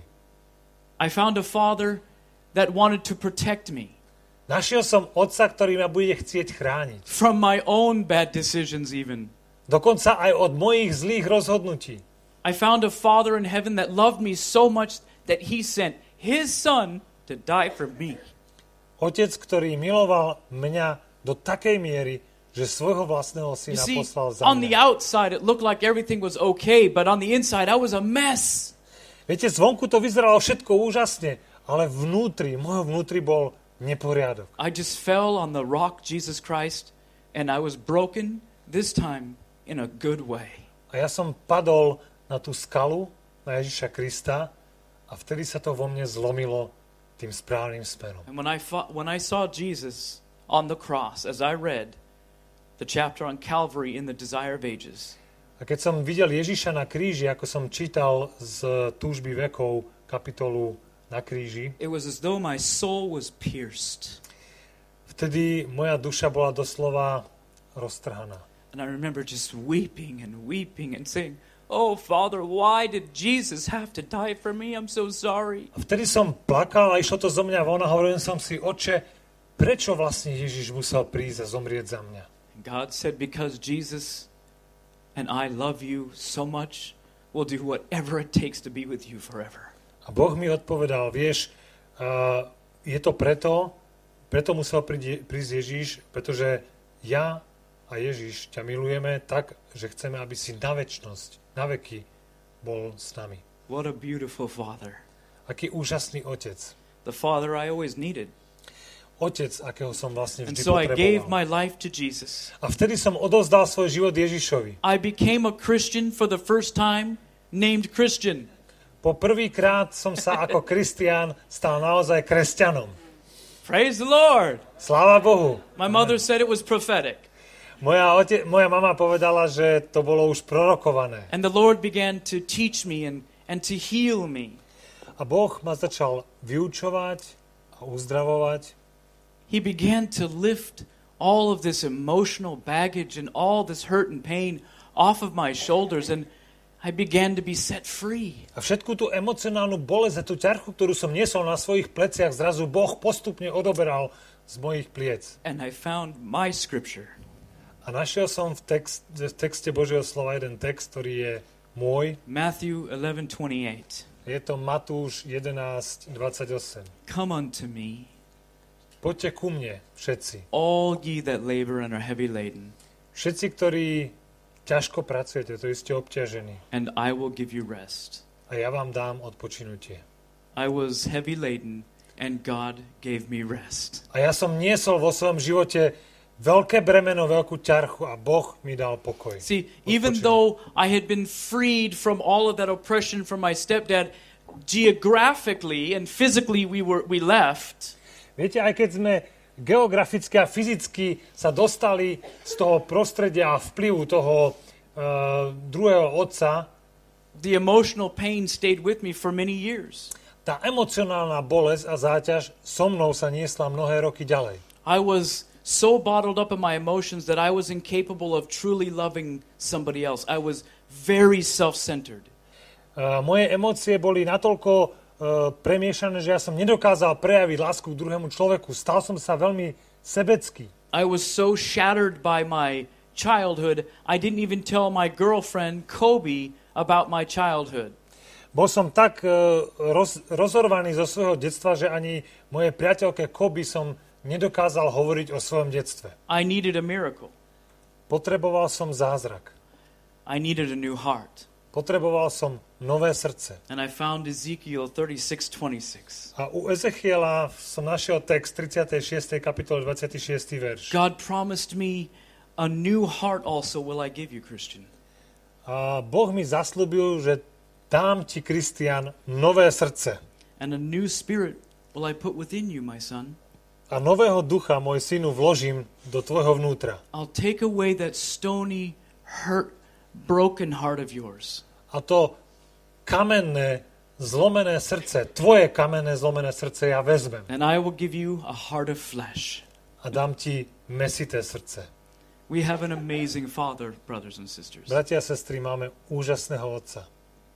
I found a father that wanted to protect me. Našiel som otca, ktorý ma bude chcieť chrániť. From my own bad decisions even. Dokonca aj od mojich zlých rozhodnutí. I found a father in heaven that loved me so much that he sent his son to die for me. Otec, ktorý miloval mňa do takej miery, že svojho vlastného You syna see, poslal za on the mňa. outside it looked like everything was okay, but on the inside I was a mess. Viete, zvonku to vyzeralo všetko úžasne, ale vnútri, môjho vnútri bol neporiadok. I just fell on the rock, Jesus Christ, and I was broken, this time in a good way. A ja som padol na tú skalu, na Ježiša Krista, a vtedy sa to vo mne zlomilo tým správnym smerom. And when I fought, when I saw Jesus on the cross, as I read the chapter on Calvary in the Desire of Ages, A keď som videl Ježiša na kríži, ako som čítal z Túžby vekov kapitolu na kríži, it was as though my soul was pierced. vtedy moja duša bola doslova roztrhaná. And I remember just weeping and weeping and saying, "Oh, Father, why did Jesus have to die for me? I'm so sorry." A vtedy som plakal a išlo to zo mňa von a hovoril som si, Oče, prečo vlastne Ježiš musel prísť a zomrieť za mňa? And God said, because Jesus and I love you so much, we'll do whatever it takes to be with you forever. A Boh mi odpovedal, vieš, uh, je to preto, preto musel prísť, prísť Ježiš, pretože ja a Ježiš ťa milujeme tak, že chceme, aby si na večnosť, na veky bol s nami. What a beautiful Father. Aký úžasný otec. The Father I always needed. Otec, akého som vlastne And vždy so I gave potreboval. my life to Jesus. A vtedy som odovzdal svoj život Ježišovi. I became a Christian for the first time, named Christian. Po prvýkrát som sa ako kristián stal naozaj kresťanom. Praise the Lord. Sláva Bohu. My mother said it was prophetic. Moja, ote, moja mama povedala, že to bolo už prorokované. And the Lord began to teach me and, and to heal me. A Boh ma začal vyučovať a uzdravovať. He began to lift all of this emotional baggage and all this hurt and pain off of my shoulders, and I began to be set free. A všetku tú emocionálnu bolesť a tú ťarchu, ktorú som niesol na svojich pleciach, zrazu Boh postupne odoberal z mojich pliec. And I found my scripture. A našiel som v, text, v texte Božieho slova jeden text, ktorý je môj. Matthew eleven twenty-eight. Je to Matúš jedenásť dvadsaťosem. Come unto me, Poďte ku mne, všetci. all ye that labor and are heavy laden, Všetci, ktorí ťažko pracujete, to ste obťažení. and I will give you rest. A ja vám dám odpočinutie. I was heavy laden, and God gave me rest. A ja som niesol vo svojom živote veľké bremeno, veľkú ťarchu a Boh mi dal pokoj. See, even Odpočinok. though I had been freed from all of that oppression from my stepdad, geographically and physically we were we left, Viete, aj keď sme geograficky a fyzicky sa dostali z toho prostredia a vplyvu toho uh, druhého otca, the emotional pain stayed with me for many years. tá emocionálna bolesť a záťaž so mnou sa niesla mnohé roky ďalej. I was so bottled up in my emotions that I was incapable of truly loving somebody else. I was very self-centered. Uh, moje emócie boli natoľko uh, premiešané, že ja som nedokázal prejaviť lásku k druhému človeku. Stal som sa veľmi sebecký. I was so shattered by my childhood, I didn't even tell my girlfriend, Kobe, about my childhood. Bol som tak uh, roz, rozorvaný zo svojho detstva, že ani mojej priateľke Kobe som nedokázal hovoriť o svojom detstve. I needed a miracle. Potreboval som zázrak. I needed a new heart. Potreboval som nové srdce. And I found Ezekiel thirty-six twenty-six. A u Ezechiela som našiel text tridsiatej šiestej kapitole dvadsiaty šiesty verš. God promised me a new heart also will I give you, Christian. A Boh mi zasľúbil, že dám ti, Kristián, nové srdce. And a new spirit will I put within you, my son. A nového ducha, môj synu, vložím do tvojho vnútra. I'll take away that stony, hurt, broken heart of yours. A to kamenné, zlomené srdce, tvoje kamenné, zlomené srdce ja vezmem. And I will give you a heart of flesh. A dám ti mesité srdce. We have an amazing Father, brothers and sisters. Bratia a sestry, máme úžasného Otca.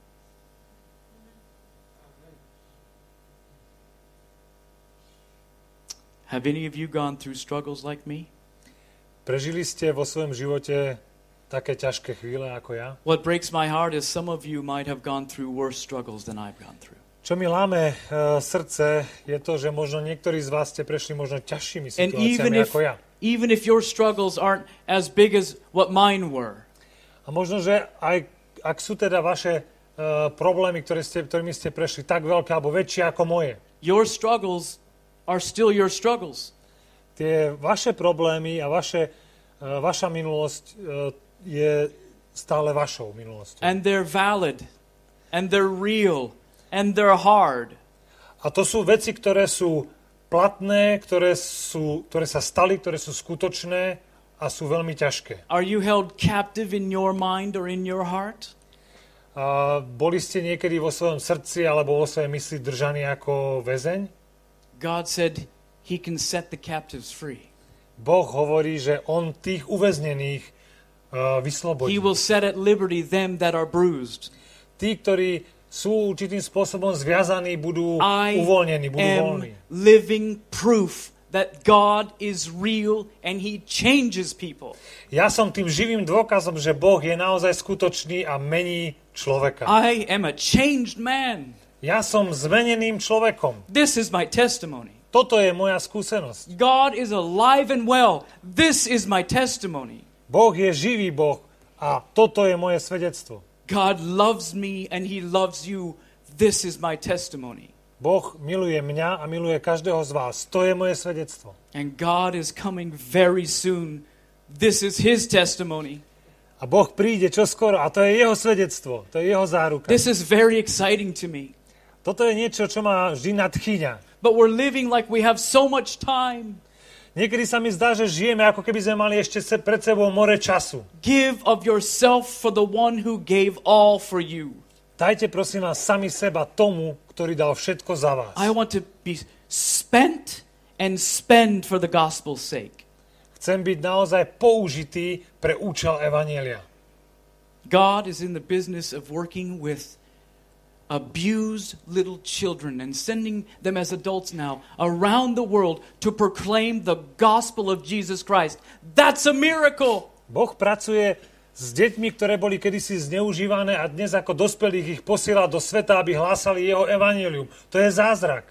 Have any of you gone through struggles like me? Prežili ste vo svojom živote také ťažké chvíle ako ja? What breaks my heart is some of you might have gone through worse struggles than I've gone through. Čo mi láme uh, srdce, je to, že možno niektorí z vás ste prešli možno ťažšími And even situáciami if, ako ja. even if your struggles aren't as big as what mine were, A možno, že aj ak sú teda vaše uh, problémy, ktoré ste, ktorými ste prešli tak veľké alebo väčšie ako moje, your struggles are still your struggles. tie vaše problémy a vaše, uh, vaša minulosť uh, je stále vašou minulosťou. And they're valid. And they're real. And they're hard. A to sú veci, ktoré sú platné, ktoré, sú, ktoré sa stali, ktoré sú skutočné a sú veľmi ťažké. Are you held captive in your mind or in your heart? A boli ste niekedy vo svojom srdci alebo vo svojej mysli držaní ako väzeň? God said he can set the captives free. Boh hovorí, že on tých uväznených uh, vyslobodí. He will set at liberty them that are bruised. Tí, ktorí sú určitým spôsobom zviazaní, budú I uvoľnení, budú voľní. am living proof that God is real and he changes people. Ja som tým živým dôkazom, že Boh je naozaj skutočný a mení človeka. I am a changed man. Ja som zmeneným človekom. This is my testimony. Toto je moja skúsenosť. God is alive and well. This is my testimony. Boh je živý Boh a toto je moje svedectvo. God loves me and he loves you. This is my testimony. Boh miluje mňa a miluje každého z vás. To je moje svedectvo. And God is coming very soon. This is his testimony. A Boh príde čoskoro a to je jeho svedectvo. To je jeho záruka. This is very exciting to me. Toto je niečo, čo ma vždy nadchýňa. But we're living like we have so much time. Niekedy sa mi zdá, že žijeme, ako keby sme mali ešte se pred sebou more času. Give of yourself for the one who gave all for you. Dajte prosím vás sami seba tomu, ktorý dal všetko za vás. I want to be spent and spend for the gospel's sake. Chcem byť naozaj použitý pre účel evanjelia. God is in the business of working with abused little children and sending them as adults now around the world to proclaim the gospel of Jesus Christ. That's a miracle. Boh pracuje s deťmi, ktoré boli kedysi zneužívané a dnes ako dospelých ich posiela do sveta, aby hlásali jeho evanjelium. To je zázrak.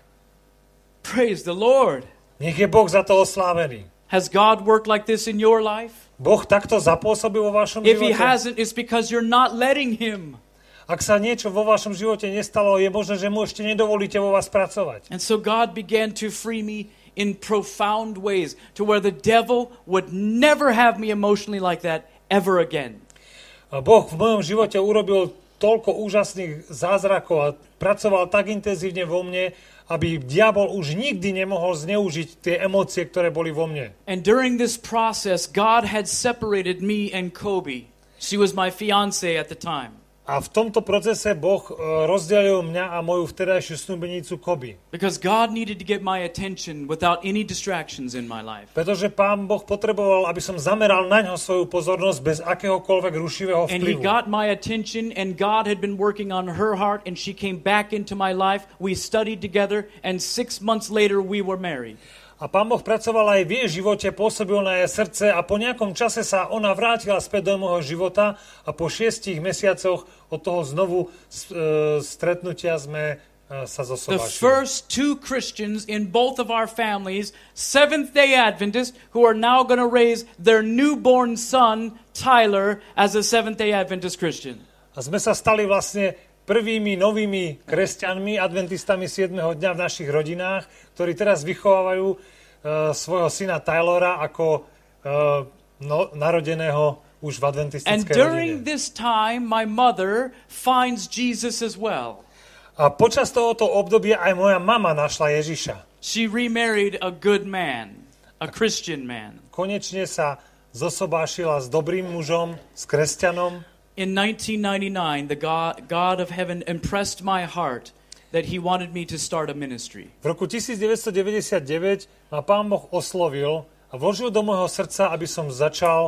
Praise the Lord. Nech je Boh za to oslávený. Has God worked like this in your life? Boh takto zapôsobil vo vašom If he živote? hasn't, it's because you're not letting him. Ak sa niečo vo vašom živote nestalo, je možné, že mu ešte nedovolíte vo vás pracovať. And so God began to free me in profound ways to where the devil would never have me emotionally like that ever again. A Boh v mojom živote urobil toľko úžasných zázrakov a pracoval tak intenzívne vo mne, aby diabol už nikdy nemohol zneužiť tie emócie, ktoré boli vo mne. And during this process, God had separated me and Kobe. She was my fiancée at the time. A v tomto procese Boh rozdelil mňa a moju vtedajšiu snúbenicu Koby. Because God needed to get my attention without any distractions in my life. Pretože Pán Boh potreboval, aby som zameral na ňo svoju pozornosť bez akéhokoľvek rušivého And he vplyvu. got my attention and God had been working on her heart and she came back into my life. We studied together and six months later we were married. A Pán Boh pracoval aj v jej živote, pôsobil na jej srdce a po nejakom čase sa ona vrátila späť do môjho života a po šiestich mesiacoch od toho znovu uh, stretnutia sme uh, sa The zosobášili. first two Christians in both of our families, Seventh-day Adventists, who are now going to raise their newborn son, Tyler, as a Seventh-day Adventist Christian. A sme sa stali vlastne prvými novými kresťanmi, adventistami siedmeho dňa v našich rodinách, ktorí teraz vychovávajú uh, svojho syna Tylora ako uh, no, narodeného už v And adventistickej during rodine. this time, my mother finds Jesus as well. A počas tohoto obdobia aj moja mama našla Ježiša. She remarried a good man, a Christian man. Konečne sa zosobášila s dobrým mužom, s kresťanom. In nineteen ninety-nine, the God, God of heaven impressed my heart that he wanted me to start a ministry. V roku devätnásťstodeväťdesiatdeväť ma Pán Boh oslovil a vložil do môjho srdca, aby som začal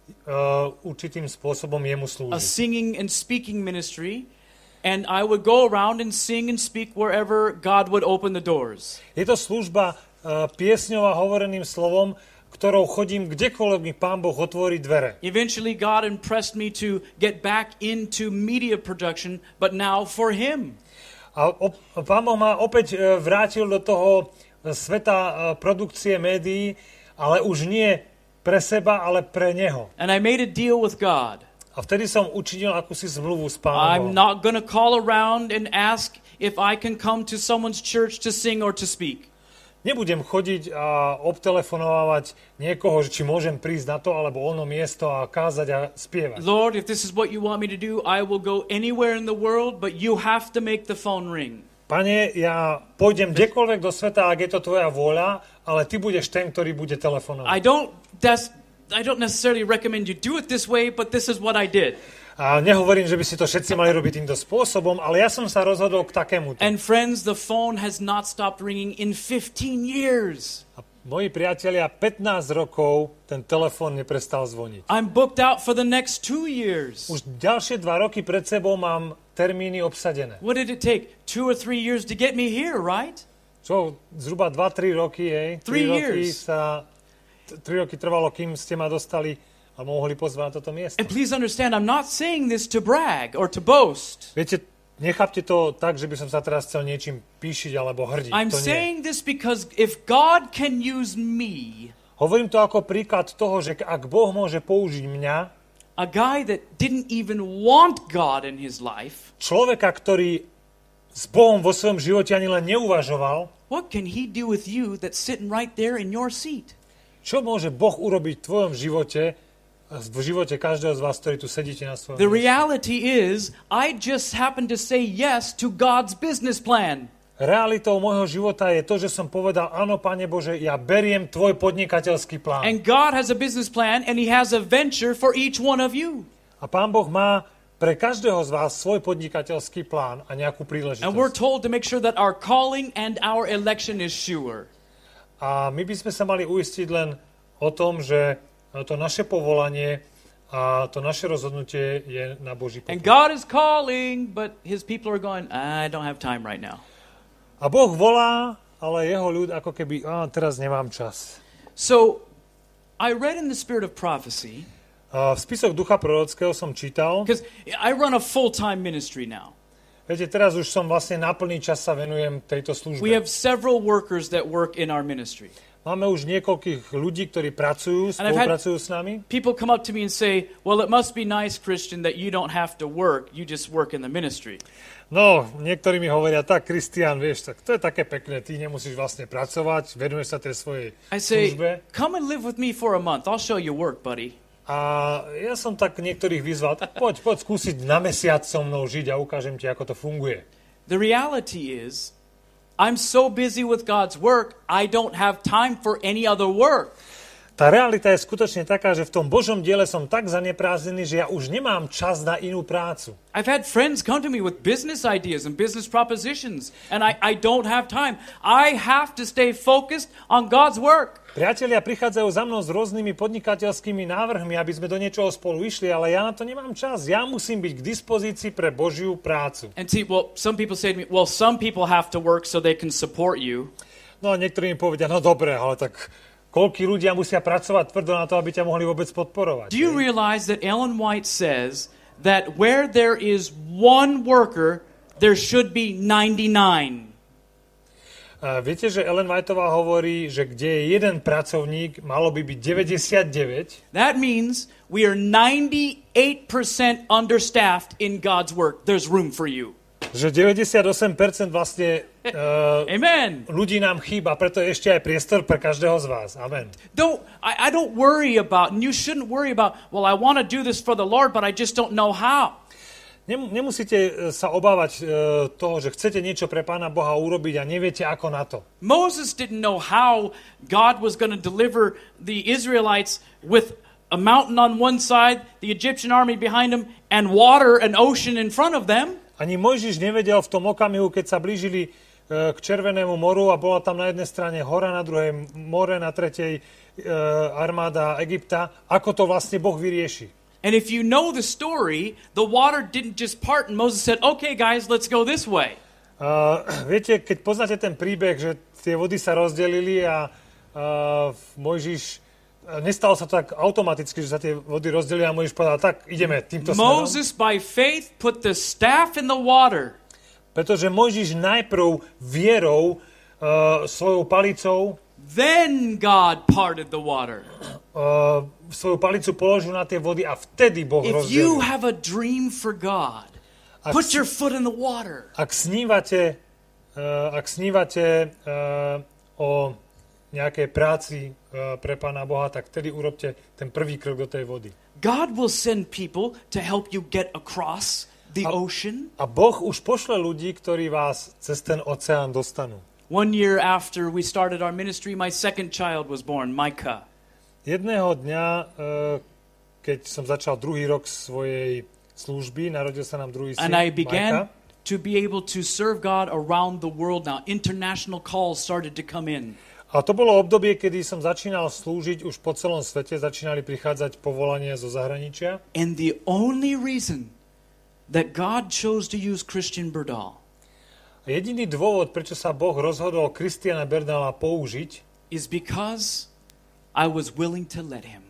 uh, určitým spôsobom jemu a slúžiť. singing and speaking ministry, and I would go around and sing and speak wherever God would open the doors. Je to služba uh, piesňou a hovoreným slovom, ktorou chodím kdekoľvek mi Pán Boh otvorí dvere. Eventually God impressed me to get back into media production, but now for him. A op- Pán Boh ma opäť uh, vrátil do toho sveta uh, produkcie médií, ale už nie pre seba, ale pre Neho. And I made a deal with God. A vtedy som učinil akúsi zmluvu s Pánom I'm Bohom. not going to call around and ask if I can come to someone's church to sing or to speak. Nebudem chodiť a obtelefonovať niekoho, či môžem prísť na to alebo ono miesto a kázať a spievať. Lord, if this is what you want me to do, I will go anywhere in the world, but you have to make the phone ring. Pane, ja pôjdem kdekoľvek do sveta, ak je to tvoja vôľa, ale ty budeš ten, ktorý bude telefonovať. I don't that's I don't necessarily recommend you do it this way, but this is what I did. A nehovorím, že by si to všetci mali robiť týmto spôsobom, ale ja som sa rozhodol k takémuto. And friends, the phone has not stopped ringing in fifteen years. A moji priatelia, pätnásť rokov ten telefón neprestal zvoniť. I'm booked out for the next two years. Už ďalšie dva roky pred sebou mám termíny obsadené. What did it take? Two or three years to get me here, right? Čo, zhruba dva tri roky, hej? Three tri roky years. sa... tri roky trvalo, kým ste ma dostali a mohli pozvať na toto miesto. And please understand, I'm not saying this to brag or to boast. Viete, nechápte to tak, že by som sa teraz chcel niečím píšiť alebo hrdiť. I'm To nie. saying this because if God can use me, Hovorím to ako príklad toho, že ak Boh môže použiť mňa, a guy that didn't even want God in his life, človeka, ktorý s Bohom vo svojom živote ani len neuvažoval, what can he do with you that's sitting right there in your seat? čo môže Boh urobiť v tvojom živote, v živote každého z vás, ktorí tu sedíte na svojom The mieste? reality is, I just happened to say yes to God's business plan. Realitou môjho života je to, že som povedal, áno, Pane Bože, ja beriem tvoj podnikateľský plán. And God has a business plan, and he has a venture for each one of you. A Pán Boh má pre každého z vás svoj podnikateľský plán a nejakú príležitosť. And we're told to make sure that our calling and our election is sure. A my by sme sa mali uistiť len o tom, že to naše povolanie a to naše rozhodnutie je na Boží And popud. God is calling, but his people are going, I don't have time right now. A Boh volá, ale jeho ľud ako keby, a teraz nemám čas. So, I read in the spirit of prophecy, A v spisoch ducha prorockého som čítal, because I run a full-time ministry now. viete, teraz už som vlastne na plný čas sa venujem tejto službe. We have several workers that work in our ministry. Máme už niekoľkých ľudí, ktorí pracujú, And I've had- spolupracujú s nami. People come up to me and say, well, it must be nice, Christian, that you don't have to work. You just work in the ministry. No, niektorí mi hovoria, tak, Kristián, vieš, tak to je také pekné, ty nemusíš vlastne pracovať, venuješ sa tej svojej I say, službe. come and live with me for a month. I'll show you work, buddy. A ja som tak niektorých vyzval, tak poď, poď skúsiť na mesiac so mnou žiť a ukážem ti, ako to funguje. The reality is, I'm so busy with God's work, I don't have time for any other work. Tá realita je skutočne taká, že v tom Božom diele som tak zaneprázdnený, že ja už nemám čas na inú prácu. I've had friends come to me with business ideas and business propositions, and I, I don't have time. I have to stay focused on God's work. Priatelia prichádzajú za mnou s rôznymi podnikateľskými návrhmi, aby sme do niečoho spolu išli, ale ja na to nemám čas. Ja musím byť k dispozícii pre Božiu prácu. And see, well, some people say to me, well, some people have to work so they can support you. No a niektorí mi povedia, no dobre, ale tak koľkí ľudia musia pracovať tvrdo na to, aby ťa mohli vôbec podporovať. Do you realize that Ellen White says that where there is one worker, there should be ninety-nine? A viete, že Ellen Whiteová hovorí, že kde je jeden pracovník, malo by byť deväťdesiatdeväť. That means we are ninety-eight percent understaffed in God's work. There's room for you. Že deväťdesiatosem percent vlastne uh, Amen. ľudí nám chýba, preto je ešte aj priestor pre každého z vás. Amen. Don't I, I don't worry about, and you shouldn't worry about, well, I want to do this for the Lord, but I just don't know how. Nem, nemusíte sa obávať uh, toho, že chcete niečo pre Pána Boha urobiť a neviete ako na to. Moses didn't know how God was going to deliver the Israelites with a mountain on one side, the Egyptian army behind him, and water, an ocean in front of them. Ani Mojžiš nevedel v tom okamihu, keď sa blížili k Červenému moru a bola tam na jednej strane hora, na druhej more, na tretej armáda Egypta. Ako to vlastne Boh vyrieši? And if you know the story, the water didn't just part and Moses said, okay guys, let's go this way. Uh, viete, keď poznáte ten príbeh, že tie vody sa rozdelili a uh, Mojžiš, nestalo sa to tak automaticky, že sa tie vody rozdelili a Mojžiš povedal, tak ideme týmto smerom. Moses by faith put the staff in the water. Pretože Mojžiš najprv vierou uh, svojou palicou then God parted the water. Uh, svoju palicu položil na tie vody a vtedy Boh If rozdelil. you have a dream for God, Ak put s- your foot in the water. Ak snívate, uh, ak snívate uh, o nejakej práci uh, pre Pána Boha, tak vtedy urobte ten prvý krok do tej vody. God will send people to help you get across the A- ocean. A Boh už pošle ľudí, ktorí vás cez ten oceán dostanú. One year after we started our ministry, my second child was born, Micah. Jedného dňa, uh, keď som začal druhý rok svojej služby, narodil sa nám druhý syn, And I began Majka. to be able to serve God around the world now. International calls started to come in. A to bolo obdobie, kedy som začínal slúžiť už po celom svete, začínali prichádzať povolania zo zahraničia. And the only reason that God chose to use Christian Berdal A jediný dôvod, prečo sa Boh rozhodol Kristiana Berdala použiť, is because I was willing to let him.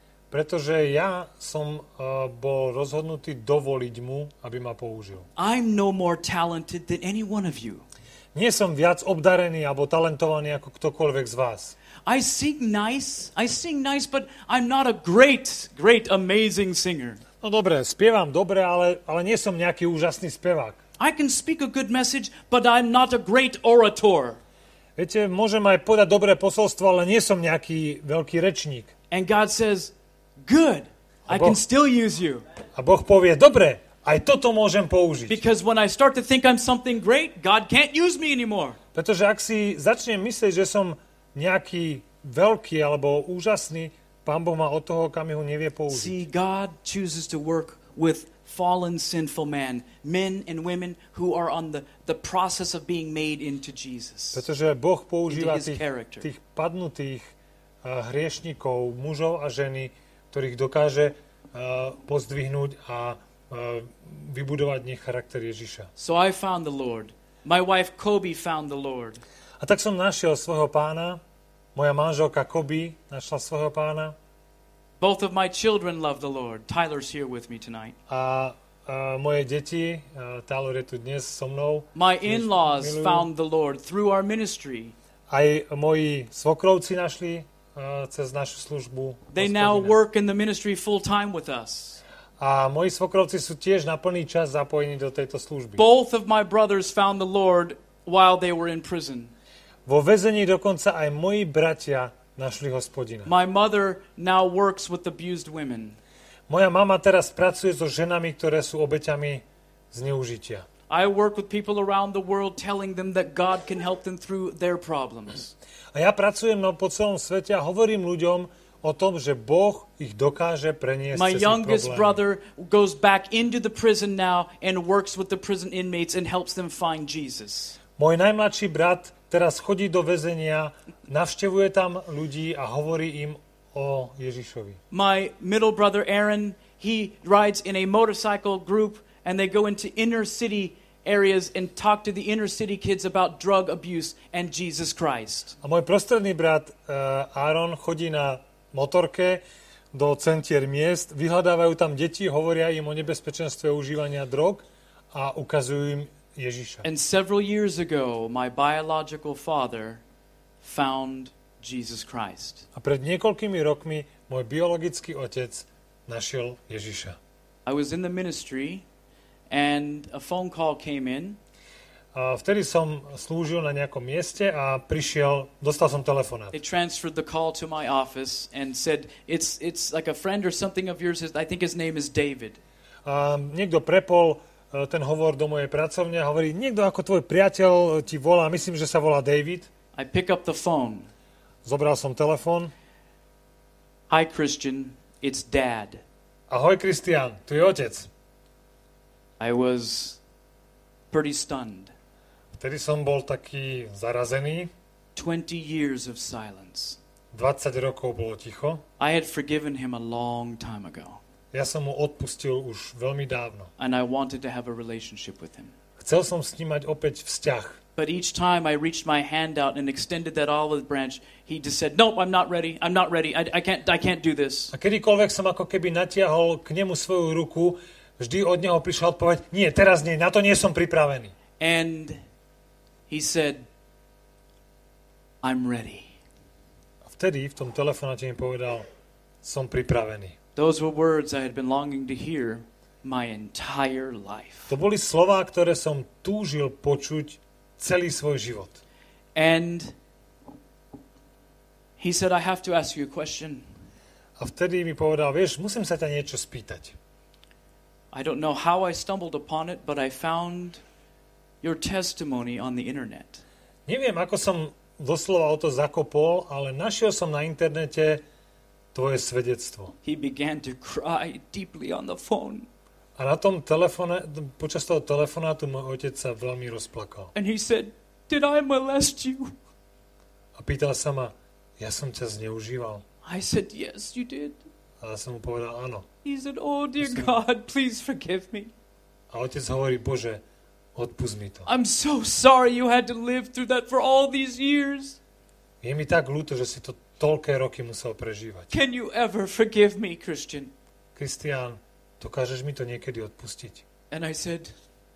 pretože ja som uh, bol rozhodnutý dovoliť mu, aby ma použil. I'm no more talented than any one of you. Nie som viac obdarený alebo talentovaný ako ktokoľvek z vás. I sing nice, I sing nice, but I'm not a great, great, amazing singer. No dobre, spievam dobre, ale, ale nie som nejaký úžasný spevák. I can speak a good message, but I'm not a great orator. Viete, môžem aj povedať dobré posolstvo, ale nie som nejaký veľký rečník. And God says, good, I can still use you. A Boh povie, dobre, aj toto môžem použiť. Because when I start to think I'm something great, God can't use me anymore. Pretože ak si začnem myslieť, že som nejaký veľký alebo úžasný, Pán Boh ma od toho okamihu nevie použiť. See, God chooses to work with fallen, sinful man, men and women who are on the, the process of being made into Jesus. Pretože Boh používa Into his tých, character. tých padnutých uh, hriešnikov, mužov a ženy, ktorých dokáže uh, pozdvihnúť a uh, vybudovať v nich charakter Ježiša. So I found the Lord. My wife Kobe found the Lord. A tak som našiel svojho pána, moja manželka Koby našla svojho pána Both of my children love the Lord. Tyler's here with me tonight. a uh, moje deti, uh, Tyler je tu dnes so mnou, My tiež in-laws milujú. found the Lord through our ministry. Aj moji svokrovci našli uh, cez našu službu. They now Hospodina. work in the ministry full time with us. A moji svokrovci sú tiež na plný čas zapojení do tejto služby. Both of my brothers found the Lord while they were in prison. Vo väzení dokonca aj moji bratia našli Hospodina. My mother now works with abused women. Moja mama teraz pracuje so ženami, ktoré sú obeťami zneužitia. I work with people around the world telling them that God can help them through their problems. A ja pracujem no, po celom svete a hovorím ľuďom o tom, že Boh ich dokáže preniesť My cez ich youngest problémy. brother goes back into the prison now and works with the prison inmates and helps them find Jesus. Môj najmladší brat teraz chodí do väzenia, navštevuje tam ľudí a hovorí im o Ježišovi. My middle brother Aaron, he rides in a motorcycle group and they go into inner city areas and talk to the inner city kids about drug abuse and Jesus Christ. A môj prostredný brat uh, Aaron chodí na motorke do centier miest, vyhľadávajú tam deti, hovoria im o nebezpečenstve užívania drog a ukazujú im Ježiša. And several years ago, my biological father found Jesus Christ. A pred niekoľkými rokmi môj biologický otec našiel Ježiša. I was in the ministry and a phone call came in. A vtedy som slúžil na nejakom mieste a prišiel, dostal som telefonát. They transferred the call to my office and said, it's, it's like a friend or something of yours. I think his name is David. A niekto prepol uh, ten hovor do mojej pracovne a hovorí, niekto ako tvoj priateľ ti volá, myslím, že sa volá David. I pick up the phone. Zobral som telefón. Hi, Christian. It's Dad. Ahoj, Kristián, tu je otec. I was pretty stunned. Vtedy som bol taký zarazený. twenty years of silence. dvadsať rokov bolo ticho. I had forgiven him a long time ago. Ja som mu odpustil už veľmi dávno. And I wanted to have a relationship with him. Chcel som s ním mať opäť vzťah. But each time I reached my hand out and extended that olive branch, he just said, "Nope, I'm not ready. I'm not ready. I, I can't I can't do this." A kedykoľvek som ako keby natiahol k nemu svoju ruku, vždy od neho prišla odpoveď, nie, teraz nie, na to nie som pripravený. And he said, "I'm ready." A vtedy v tom telefonáte mi povedal, som pripravený. Those were words I had been longing to hear my entire life. To boli slová, ktoré som túžil počuť celý svoj život. And he said, "I have to ask you a question." A vtedy mi povedal, vieš, musím sa ťa niečo spýtať. I don't know how I stumbled upon it, but I found your testimony on the internet. Neviem, ako som doslova o to zakopol, ale našiel som na internete tvoje svedectvo. He began to cry deeply on the phone. A na tom telefóne, počas toho telefonátu môj otec sa veľmi rozplakal. And he said, "Did I molest you?" A pýtal sa ma, ja som ťa zneužíval. I said, "Yes, you did." A ja som mu povedal, áno. He said, "Oh, dear God, please forgive me. A otec hovorí, Bože, odpusť mi to. I'm so sorry you had to live through that for all these years. Je mi tak ľúto, že si to toľké roky musel prežívať. Can you ever forgive me, Christian?" Kristián, dokážeš mi to niekedy odpustiť? And I said,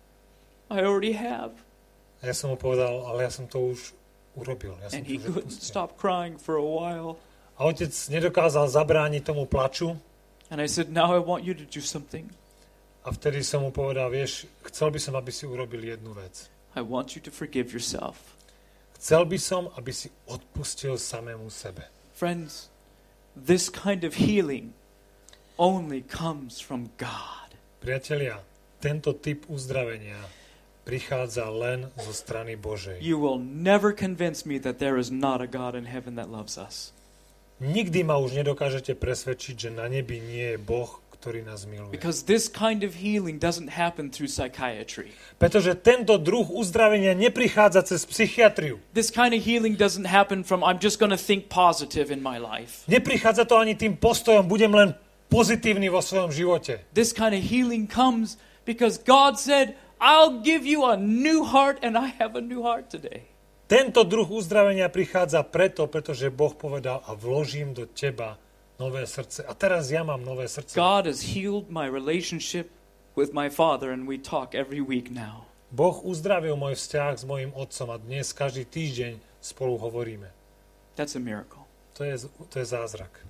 "I already have." A ja som mu povedal, ale ja som to už urobil. Ja som And to he už couldn't odpustil. stop crying for a while. A otec nedokázal zabrániť tomu plaču. And I said, "Now I want you to do something. A vtedy som mu povedal, vieš, chcel by som, aby si urobil jednu vec. I want you to forgive yourself." Chcel by som, aby si odpustil samému sebe. Friends, this kind of healing only comes from God. Priatelia, tento typ uzdravenia prichádza len zo strany Božej. You will never convince me that there is not a God in heaven that loves us. Nikdy ma už nedokážete presvedčiť, že na nebi nie je Boh, ktorý nás miluje. Because this kind of healing doesn't happen through psychiatry. Pretože tento druh uzdravenia neprichádza cez psychiatriu. This kind of healing doesn't happen from I'm just going to think positive in my life. Neprichádza to ani tým postojom, budem len pozitívny vo svojom živote. This kind of healing comes because God said, "I'll give you a new heart," and I have a new heart today. Tento druh uzdravenia prichádza preto, pretože Boh povedal a vložím do teba nové srdce. A teraz ja mám nové srdce. God has healed my relationship with my father, and we talk every week now. Boh uzdravil môj vzťah s mojím otcom a dnes každý týždeň spolu hovoríme. That's a miracle. To je, to je zázrak.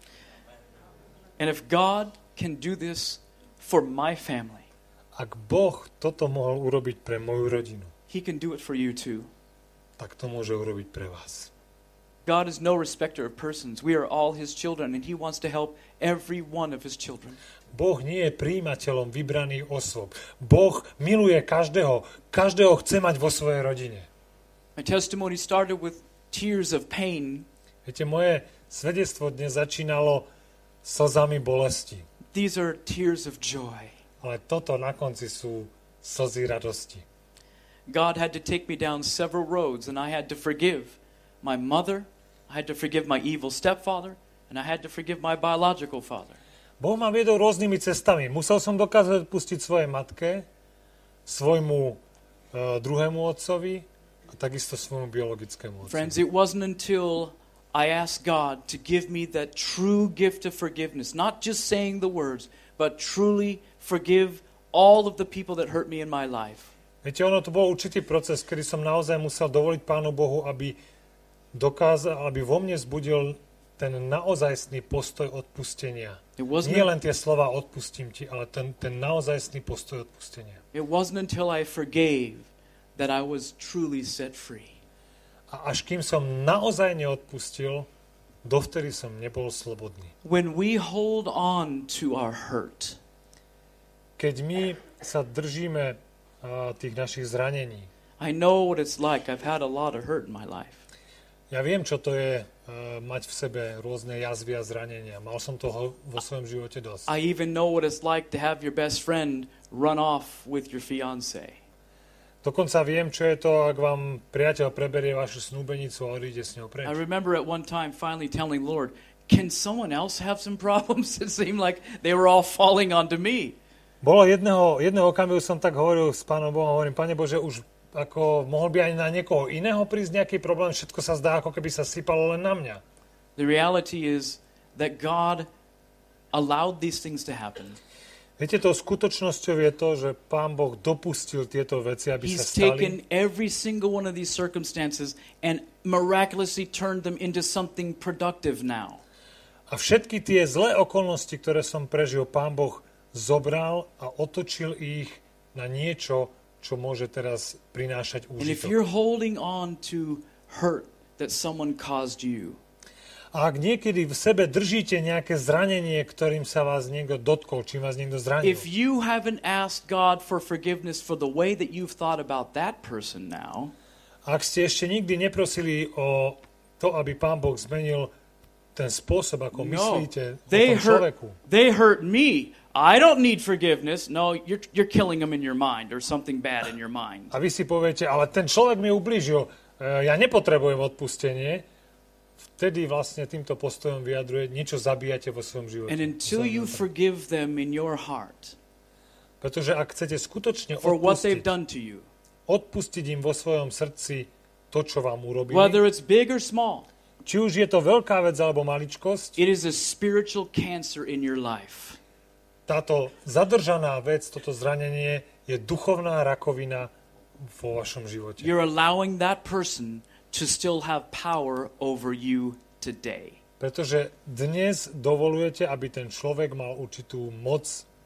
And if God can do this for my family, Ak Boh toto mohol urobiť pre moju rodinu, He can do it for you too. tak to môže urobiť pre vás. God is no respecter of persons. We are all His children, and He wants to help every one of His children. Boh nie je prijímateľom vybraných osôb. Boh miluje každého. Každého chce mať vo svojej rodine. My testimony started with tears of pain. Viete, moje svedectvo dnes začínalo slzami bolesti. These are tears of joy. Ale toto na konci sú slzy radosti. God had to take me down several roads, and I had to forgive my mother, I had to forgive my evil stepfather, and I had to forgive my biological father. Boh ma viedol rôznymi cestami. Musel som dokázať odpustiť svojej matke, svojmu uh, druhému otcovi a takisto svojmu biologickému otcovi. Friends, it wasn't until I asked God to give me that true gift of forgiveness, not just saying the words, but truly forgive all of the people that hurt me in my life. Viete, ono to bol určitý proces, kedy som naozaj musel dovoliť Pánu Bohu, aby dokázal, aby vo mne zbudil ten naozajstný postoj odpustenia. Nie len tie slova odpustím ti, ale ten, ten naozajstný postoj odpustenia. It wasn't until I forgave that I was truly set free. A až kým som naozaj neodpustil, dovtedy som nebol slobodný. When we hold on to our hurt, Keď my sa držíme uh, tých našich zranení, I know what it's like. I've had a lot of hurt in my life. ja viem, čo to je uh, mať v sebe rôzne jazvy a zranenia. Mal som toho vo svojom živote dosť. I even know what it's like to have your best friend run off with your fiancé. Dokonca viem, čo je to, ak vám priateľ preberie vašu snúbenicu a odíde s ňou preč. I remember at one time finally telling Lord, can someone else have some problems? It seemed like they were all falling onto me. Bolo jedného, jedného okamihu som tak hovoril s Pánom Bohom, hovorím, Pane Bože, už ako mohol by aj na niekoho iného prísť nejaký problém, všetko sa zdá, ako keby sa sypalo len na mňa. The reality is that God allowed these things to happen. Viete, to skutočnosťou je to, že Pán Boh dopustil tieto veci, aby He's sa stali. taken every single one of these circumstances and miraculously turned them into something productive now. A všetky tie zlé okolnosti, ktoré som prežil, Pán Boh zobral a otočil ich na niečo, čo môže teraz prinášať And if úžitok. you're holding on to hurt that someone caused you, A ak niekedy v sebe držíte nejaké zranenie, ktorým sa vás niekto dotkol, čím vás niekto zranil, if you haven't asked God for forgiveness for the way that you've thought about that person now, ak ste ešte nikdy neprosili o to, aby Pán Boh zmenil ten spôsob, ako no, myslíte o they tom hurt, človeku. they hurt me. I don't need forgiveness. No, you're, you're killing them in your mind or something bad in your mind. A vy si poviete, ale ten človek mi ublížil, e, ja nepotrebujem odpustenie. Vtedy vlastne týmto postojom vyjadruje, niečo zabíjate vo svojom živote. And until you forgive them in your heart Pretože ak chcete skutočne for what they've odpustiť, done to you, odpustiť im vo svojom srdci to, čo vám urobili, whether it's big or small, či už je to veľká vec alebo maličkosť, it is a spiritual cancer in your life. táto zadržaná vec, toto zranenie je duchovná rakovina vo vašom živote. You're allowing that person to still have power over you today. Pretože dnes dovolujete, aby ten človek mal určitú moc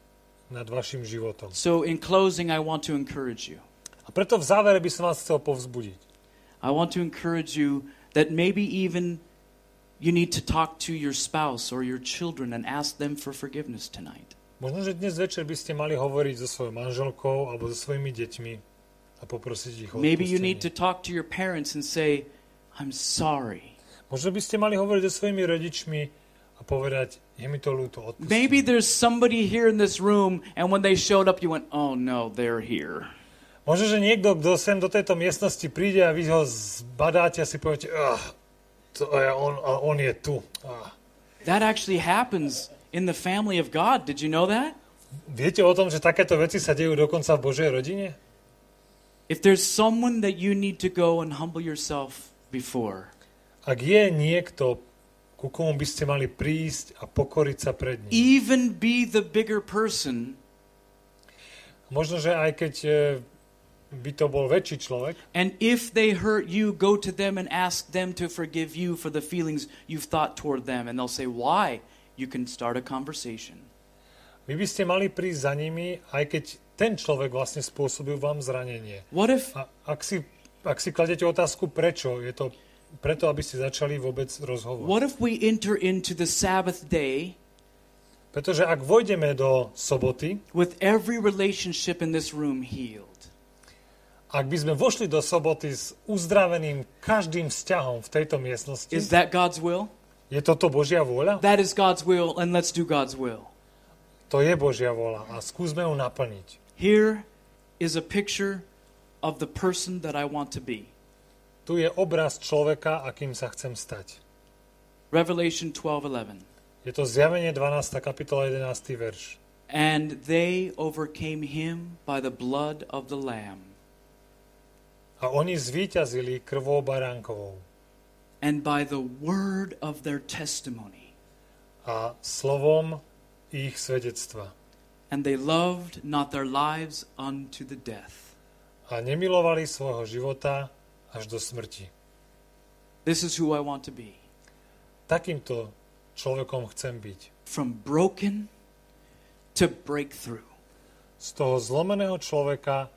nad vašim životom. So in closing, I want to encourage you. A preto v závere by som vás chcel povzbudiť. I want to encourage you that maybe even you need to talk to your spouse or your children and ask them for forgiveness tonight. Možno, že dnes večer by ste mali hovoriť so svojou manželkou alebo so svojimi deťmi a poprosiť ich o Maybe you need to odpustenie. talk to your parents and say, I'm sorry. Možno by ste mali hovoriť so svojimi rodičmi a povedať, je mi to ľúto, odpustenie. Maybe there's somebody here in this room and when they showed up you went, oh no, they're here. Možno, že niekto, kto sem do tejto miestnosti príde a vy ho zbadáte a si poviete, ah, to je on, a on je tu. Ah. That actually happens in the family of God. Did you know that? Viete o tom, že takéto veci sa dejú dokonca v Božej rodine? If there's someone that you need to go and humble yourself before, Ak je niekto, ku komu by ste mali prísť a pokoriť sa pred ním. even be the bigger person, Možno, že aj keď e, by to bol väčší človek, and if they hurt you, go to them and ask them to forgive you for the feelings you've thought toward them. And they'll say, why? You can start a conversation. vy by ste mali prísť za nimi, aj keď ten človek vlastne spôsobil vám zranenie. What if A ak si, ak si kladete otázku, prečo, je to preto, aby ste začali vôbec rozhovor. what if we enter into the Sabbath day Pretože ak vojdeme do soboty, with every relationship in this room healed? ak by sme vošli do soboty s uzdraveným každým vzťahom v tejto miestnosti, Is that God's will? je toto Božia vôľa? That is God's will, and let's do God's will. To je Božia vôľa a skúsme ju naplniť. Here is a picture of the person that I want to be. Tu je obraz človeka, akým sa chcem stať. Revelation twelve eleven. Je to Zjavenie dvanásta kapitola jedenásty verš. And they overcame him by the blood of the Lamb A oni zvíťazili krvou baránkovou and by the word of their testimony. a slovom ich svedectva. And they loved not their lives unto the death. A nemilovali svojho života až do smrti. This is who I want to be. Takýmto človekom chcem byť. From broken to breakthrough. Z toho zlomeného človeka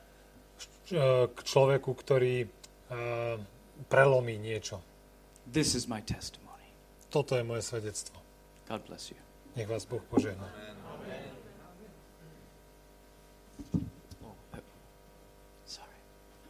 k človeku, ktorý uh, prelomí niečo. This is my testimony. Toto je moje svedectvo. God bless you. Nech vás Boh požehná. Sorry.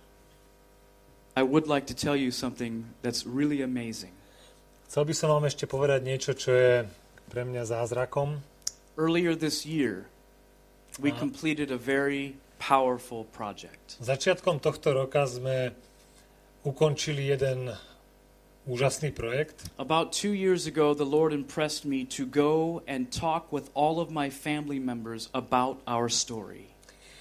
I would like to tell you something that's really amazing. Chcel by som vám ešte povedať niečo, čo je pre mňa zázrakom. Earlier this year, we Uh-huh. completed a very powerful project. Začiatkom tohto roka sme ukončili jeden úžasný projekt. About two years ago, the Lord impressed me to go and talk with all of my family members about our story.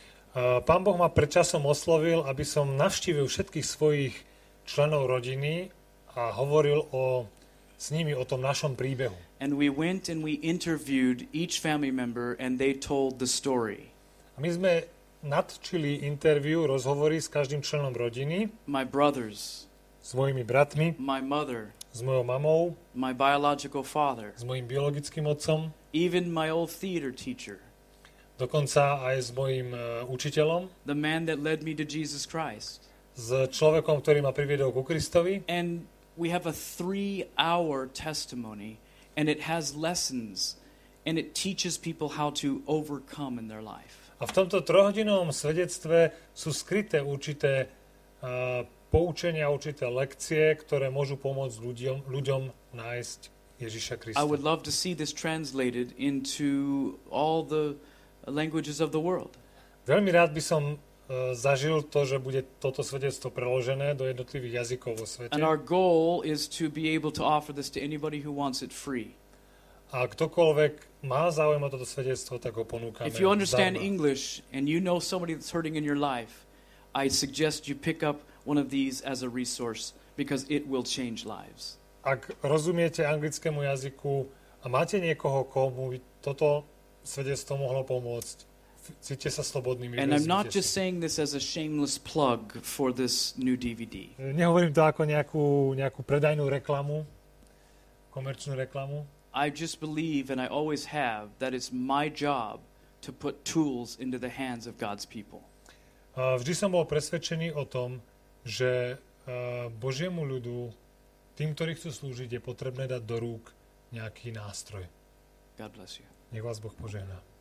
Pán Boh ma pred časom oslovil, aby som navštívil všetkých svojich členov rodiny a hovoril o, s nimi o tom našom príbehu. And we went and we interviewed each family member and they told the story. A my sme nadčili interviu, rozhovory s každým členom rodiny, My brothers, s mojimi bratmi, my mother, s mojou mamou, my biological father, s mojim biologickým otcom, even my old theater teacher, dokonca aj s mojim uh, učiteľom, the man that led me to Jesus Christ. s človekom, ktorý ma priviedol ku Kristovi. And we have a three-hour testimony, and it has lessons, and it teaches people how to overcome in their life. A v tomto trohodinovom svedectve sú skryté určité uh, poučenia, určité lekcie, ktoré môžu pomôcť ľuďom, ľuďom nájsť Ježiša Krista. I would love to see this translated into all the languages of the world. Veľmi rád by som uh, zažil to, že bude toto svedectvo preložené do jednotlivých jazykov vo svete. And our goal is to be able to offer this to anybody who wants it free. A ktokoľvek má záujem o toto svedectvo, tak ho ponúkame. If you understand zdarma. English and you know somebody that's hurting in your life, I suggest you pick up one of these as a resource because it will change lives. Ak rozumiete anglickému jazyku a máte niekoho, komu by toto svedectvo mohlo pomôcť, cíťte sa slobodnými. And I'm not vezmite just si. saying this as a shameless plug for this new D V D. Nehovorím to ako nejakú, nejakú predajnú reklamu, komerčnú reklamu. I just believe, and I always have, that it's my job to put tools into the hands of God's people. Vždy som bol presvedčený o tom, že Božiemu ľudu, tým, ktorí chcú slúžiť, je potrebné dať do rúk nejaký nástroj. God bless you. Nech vás Boh požehná.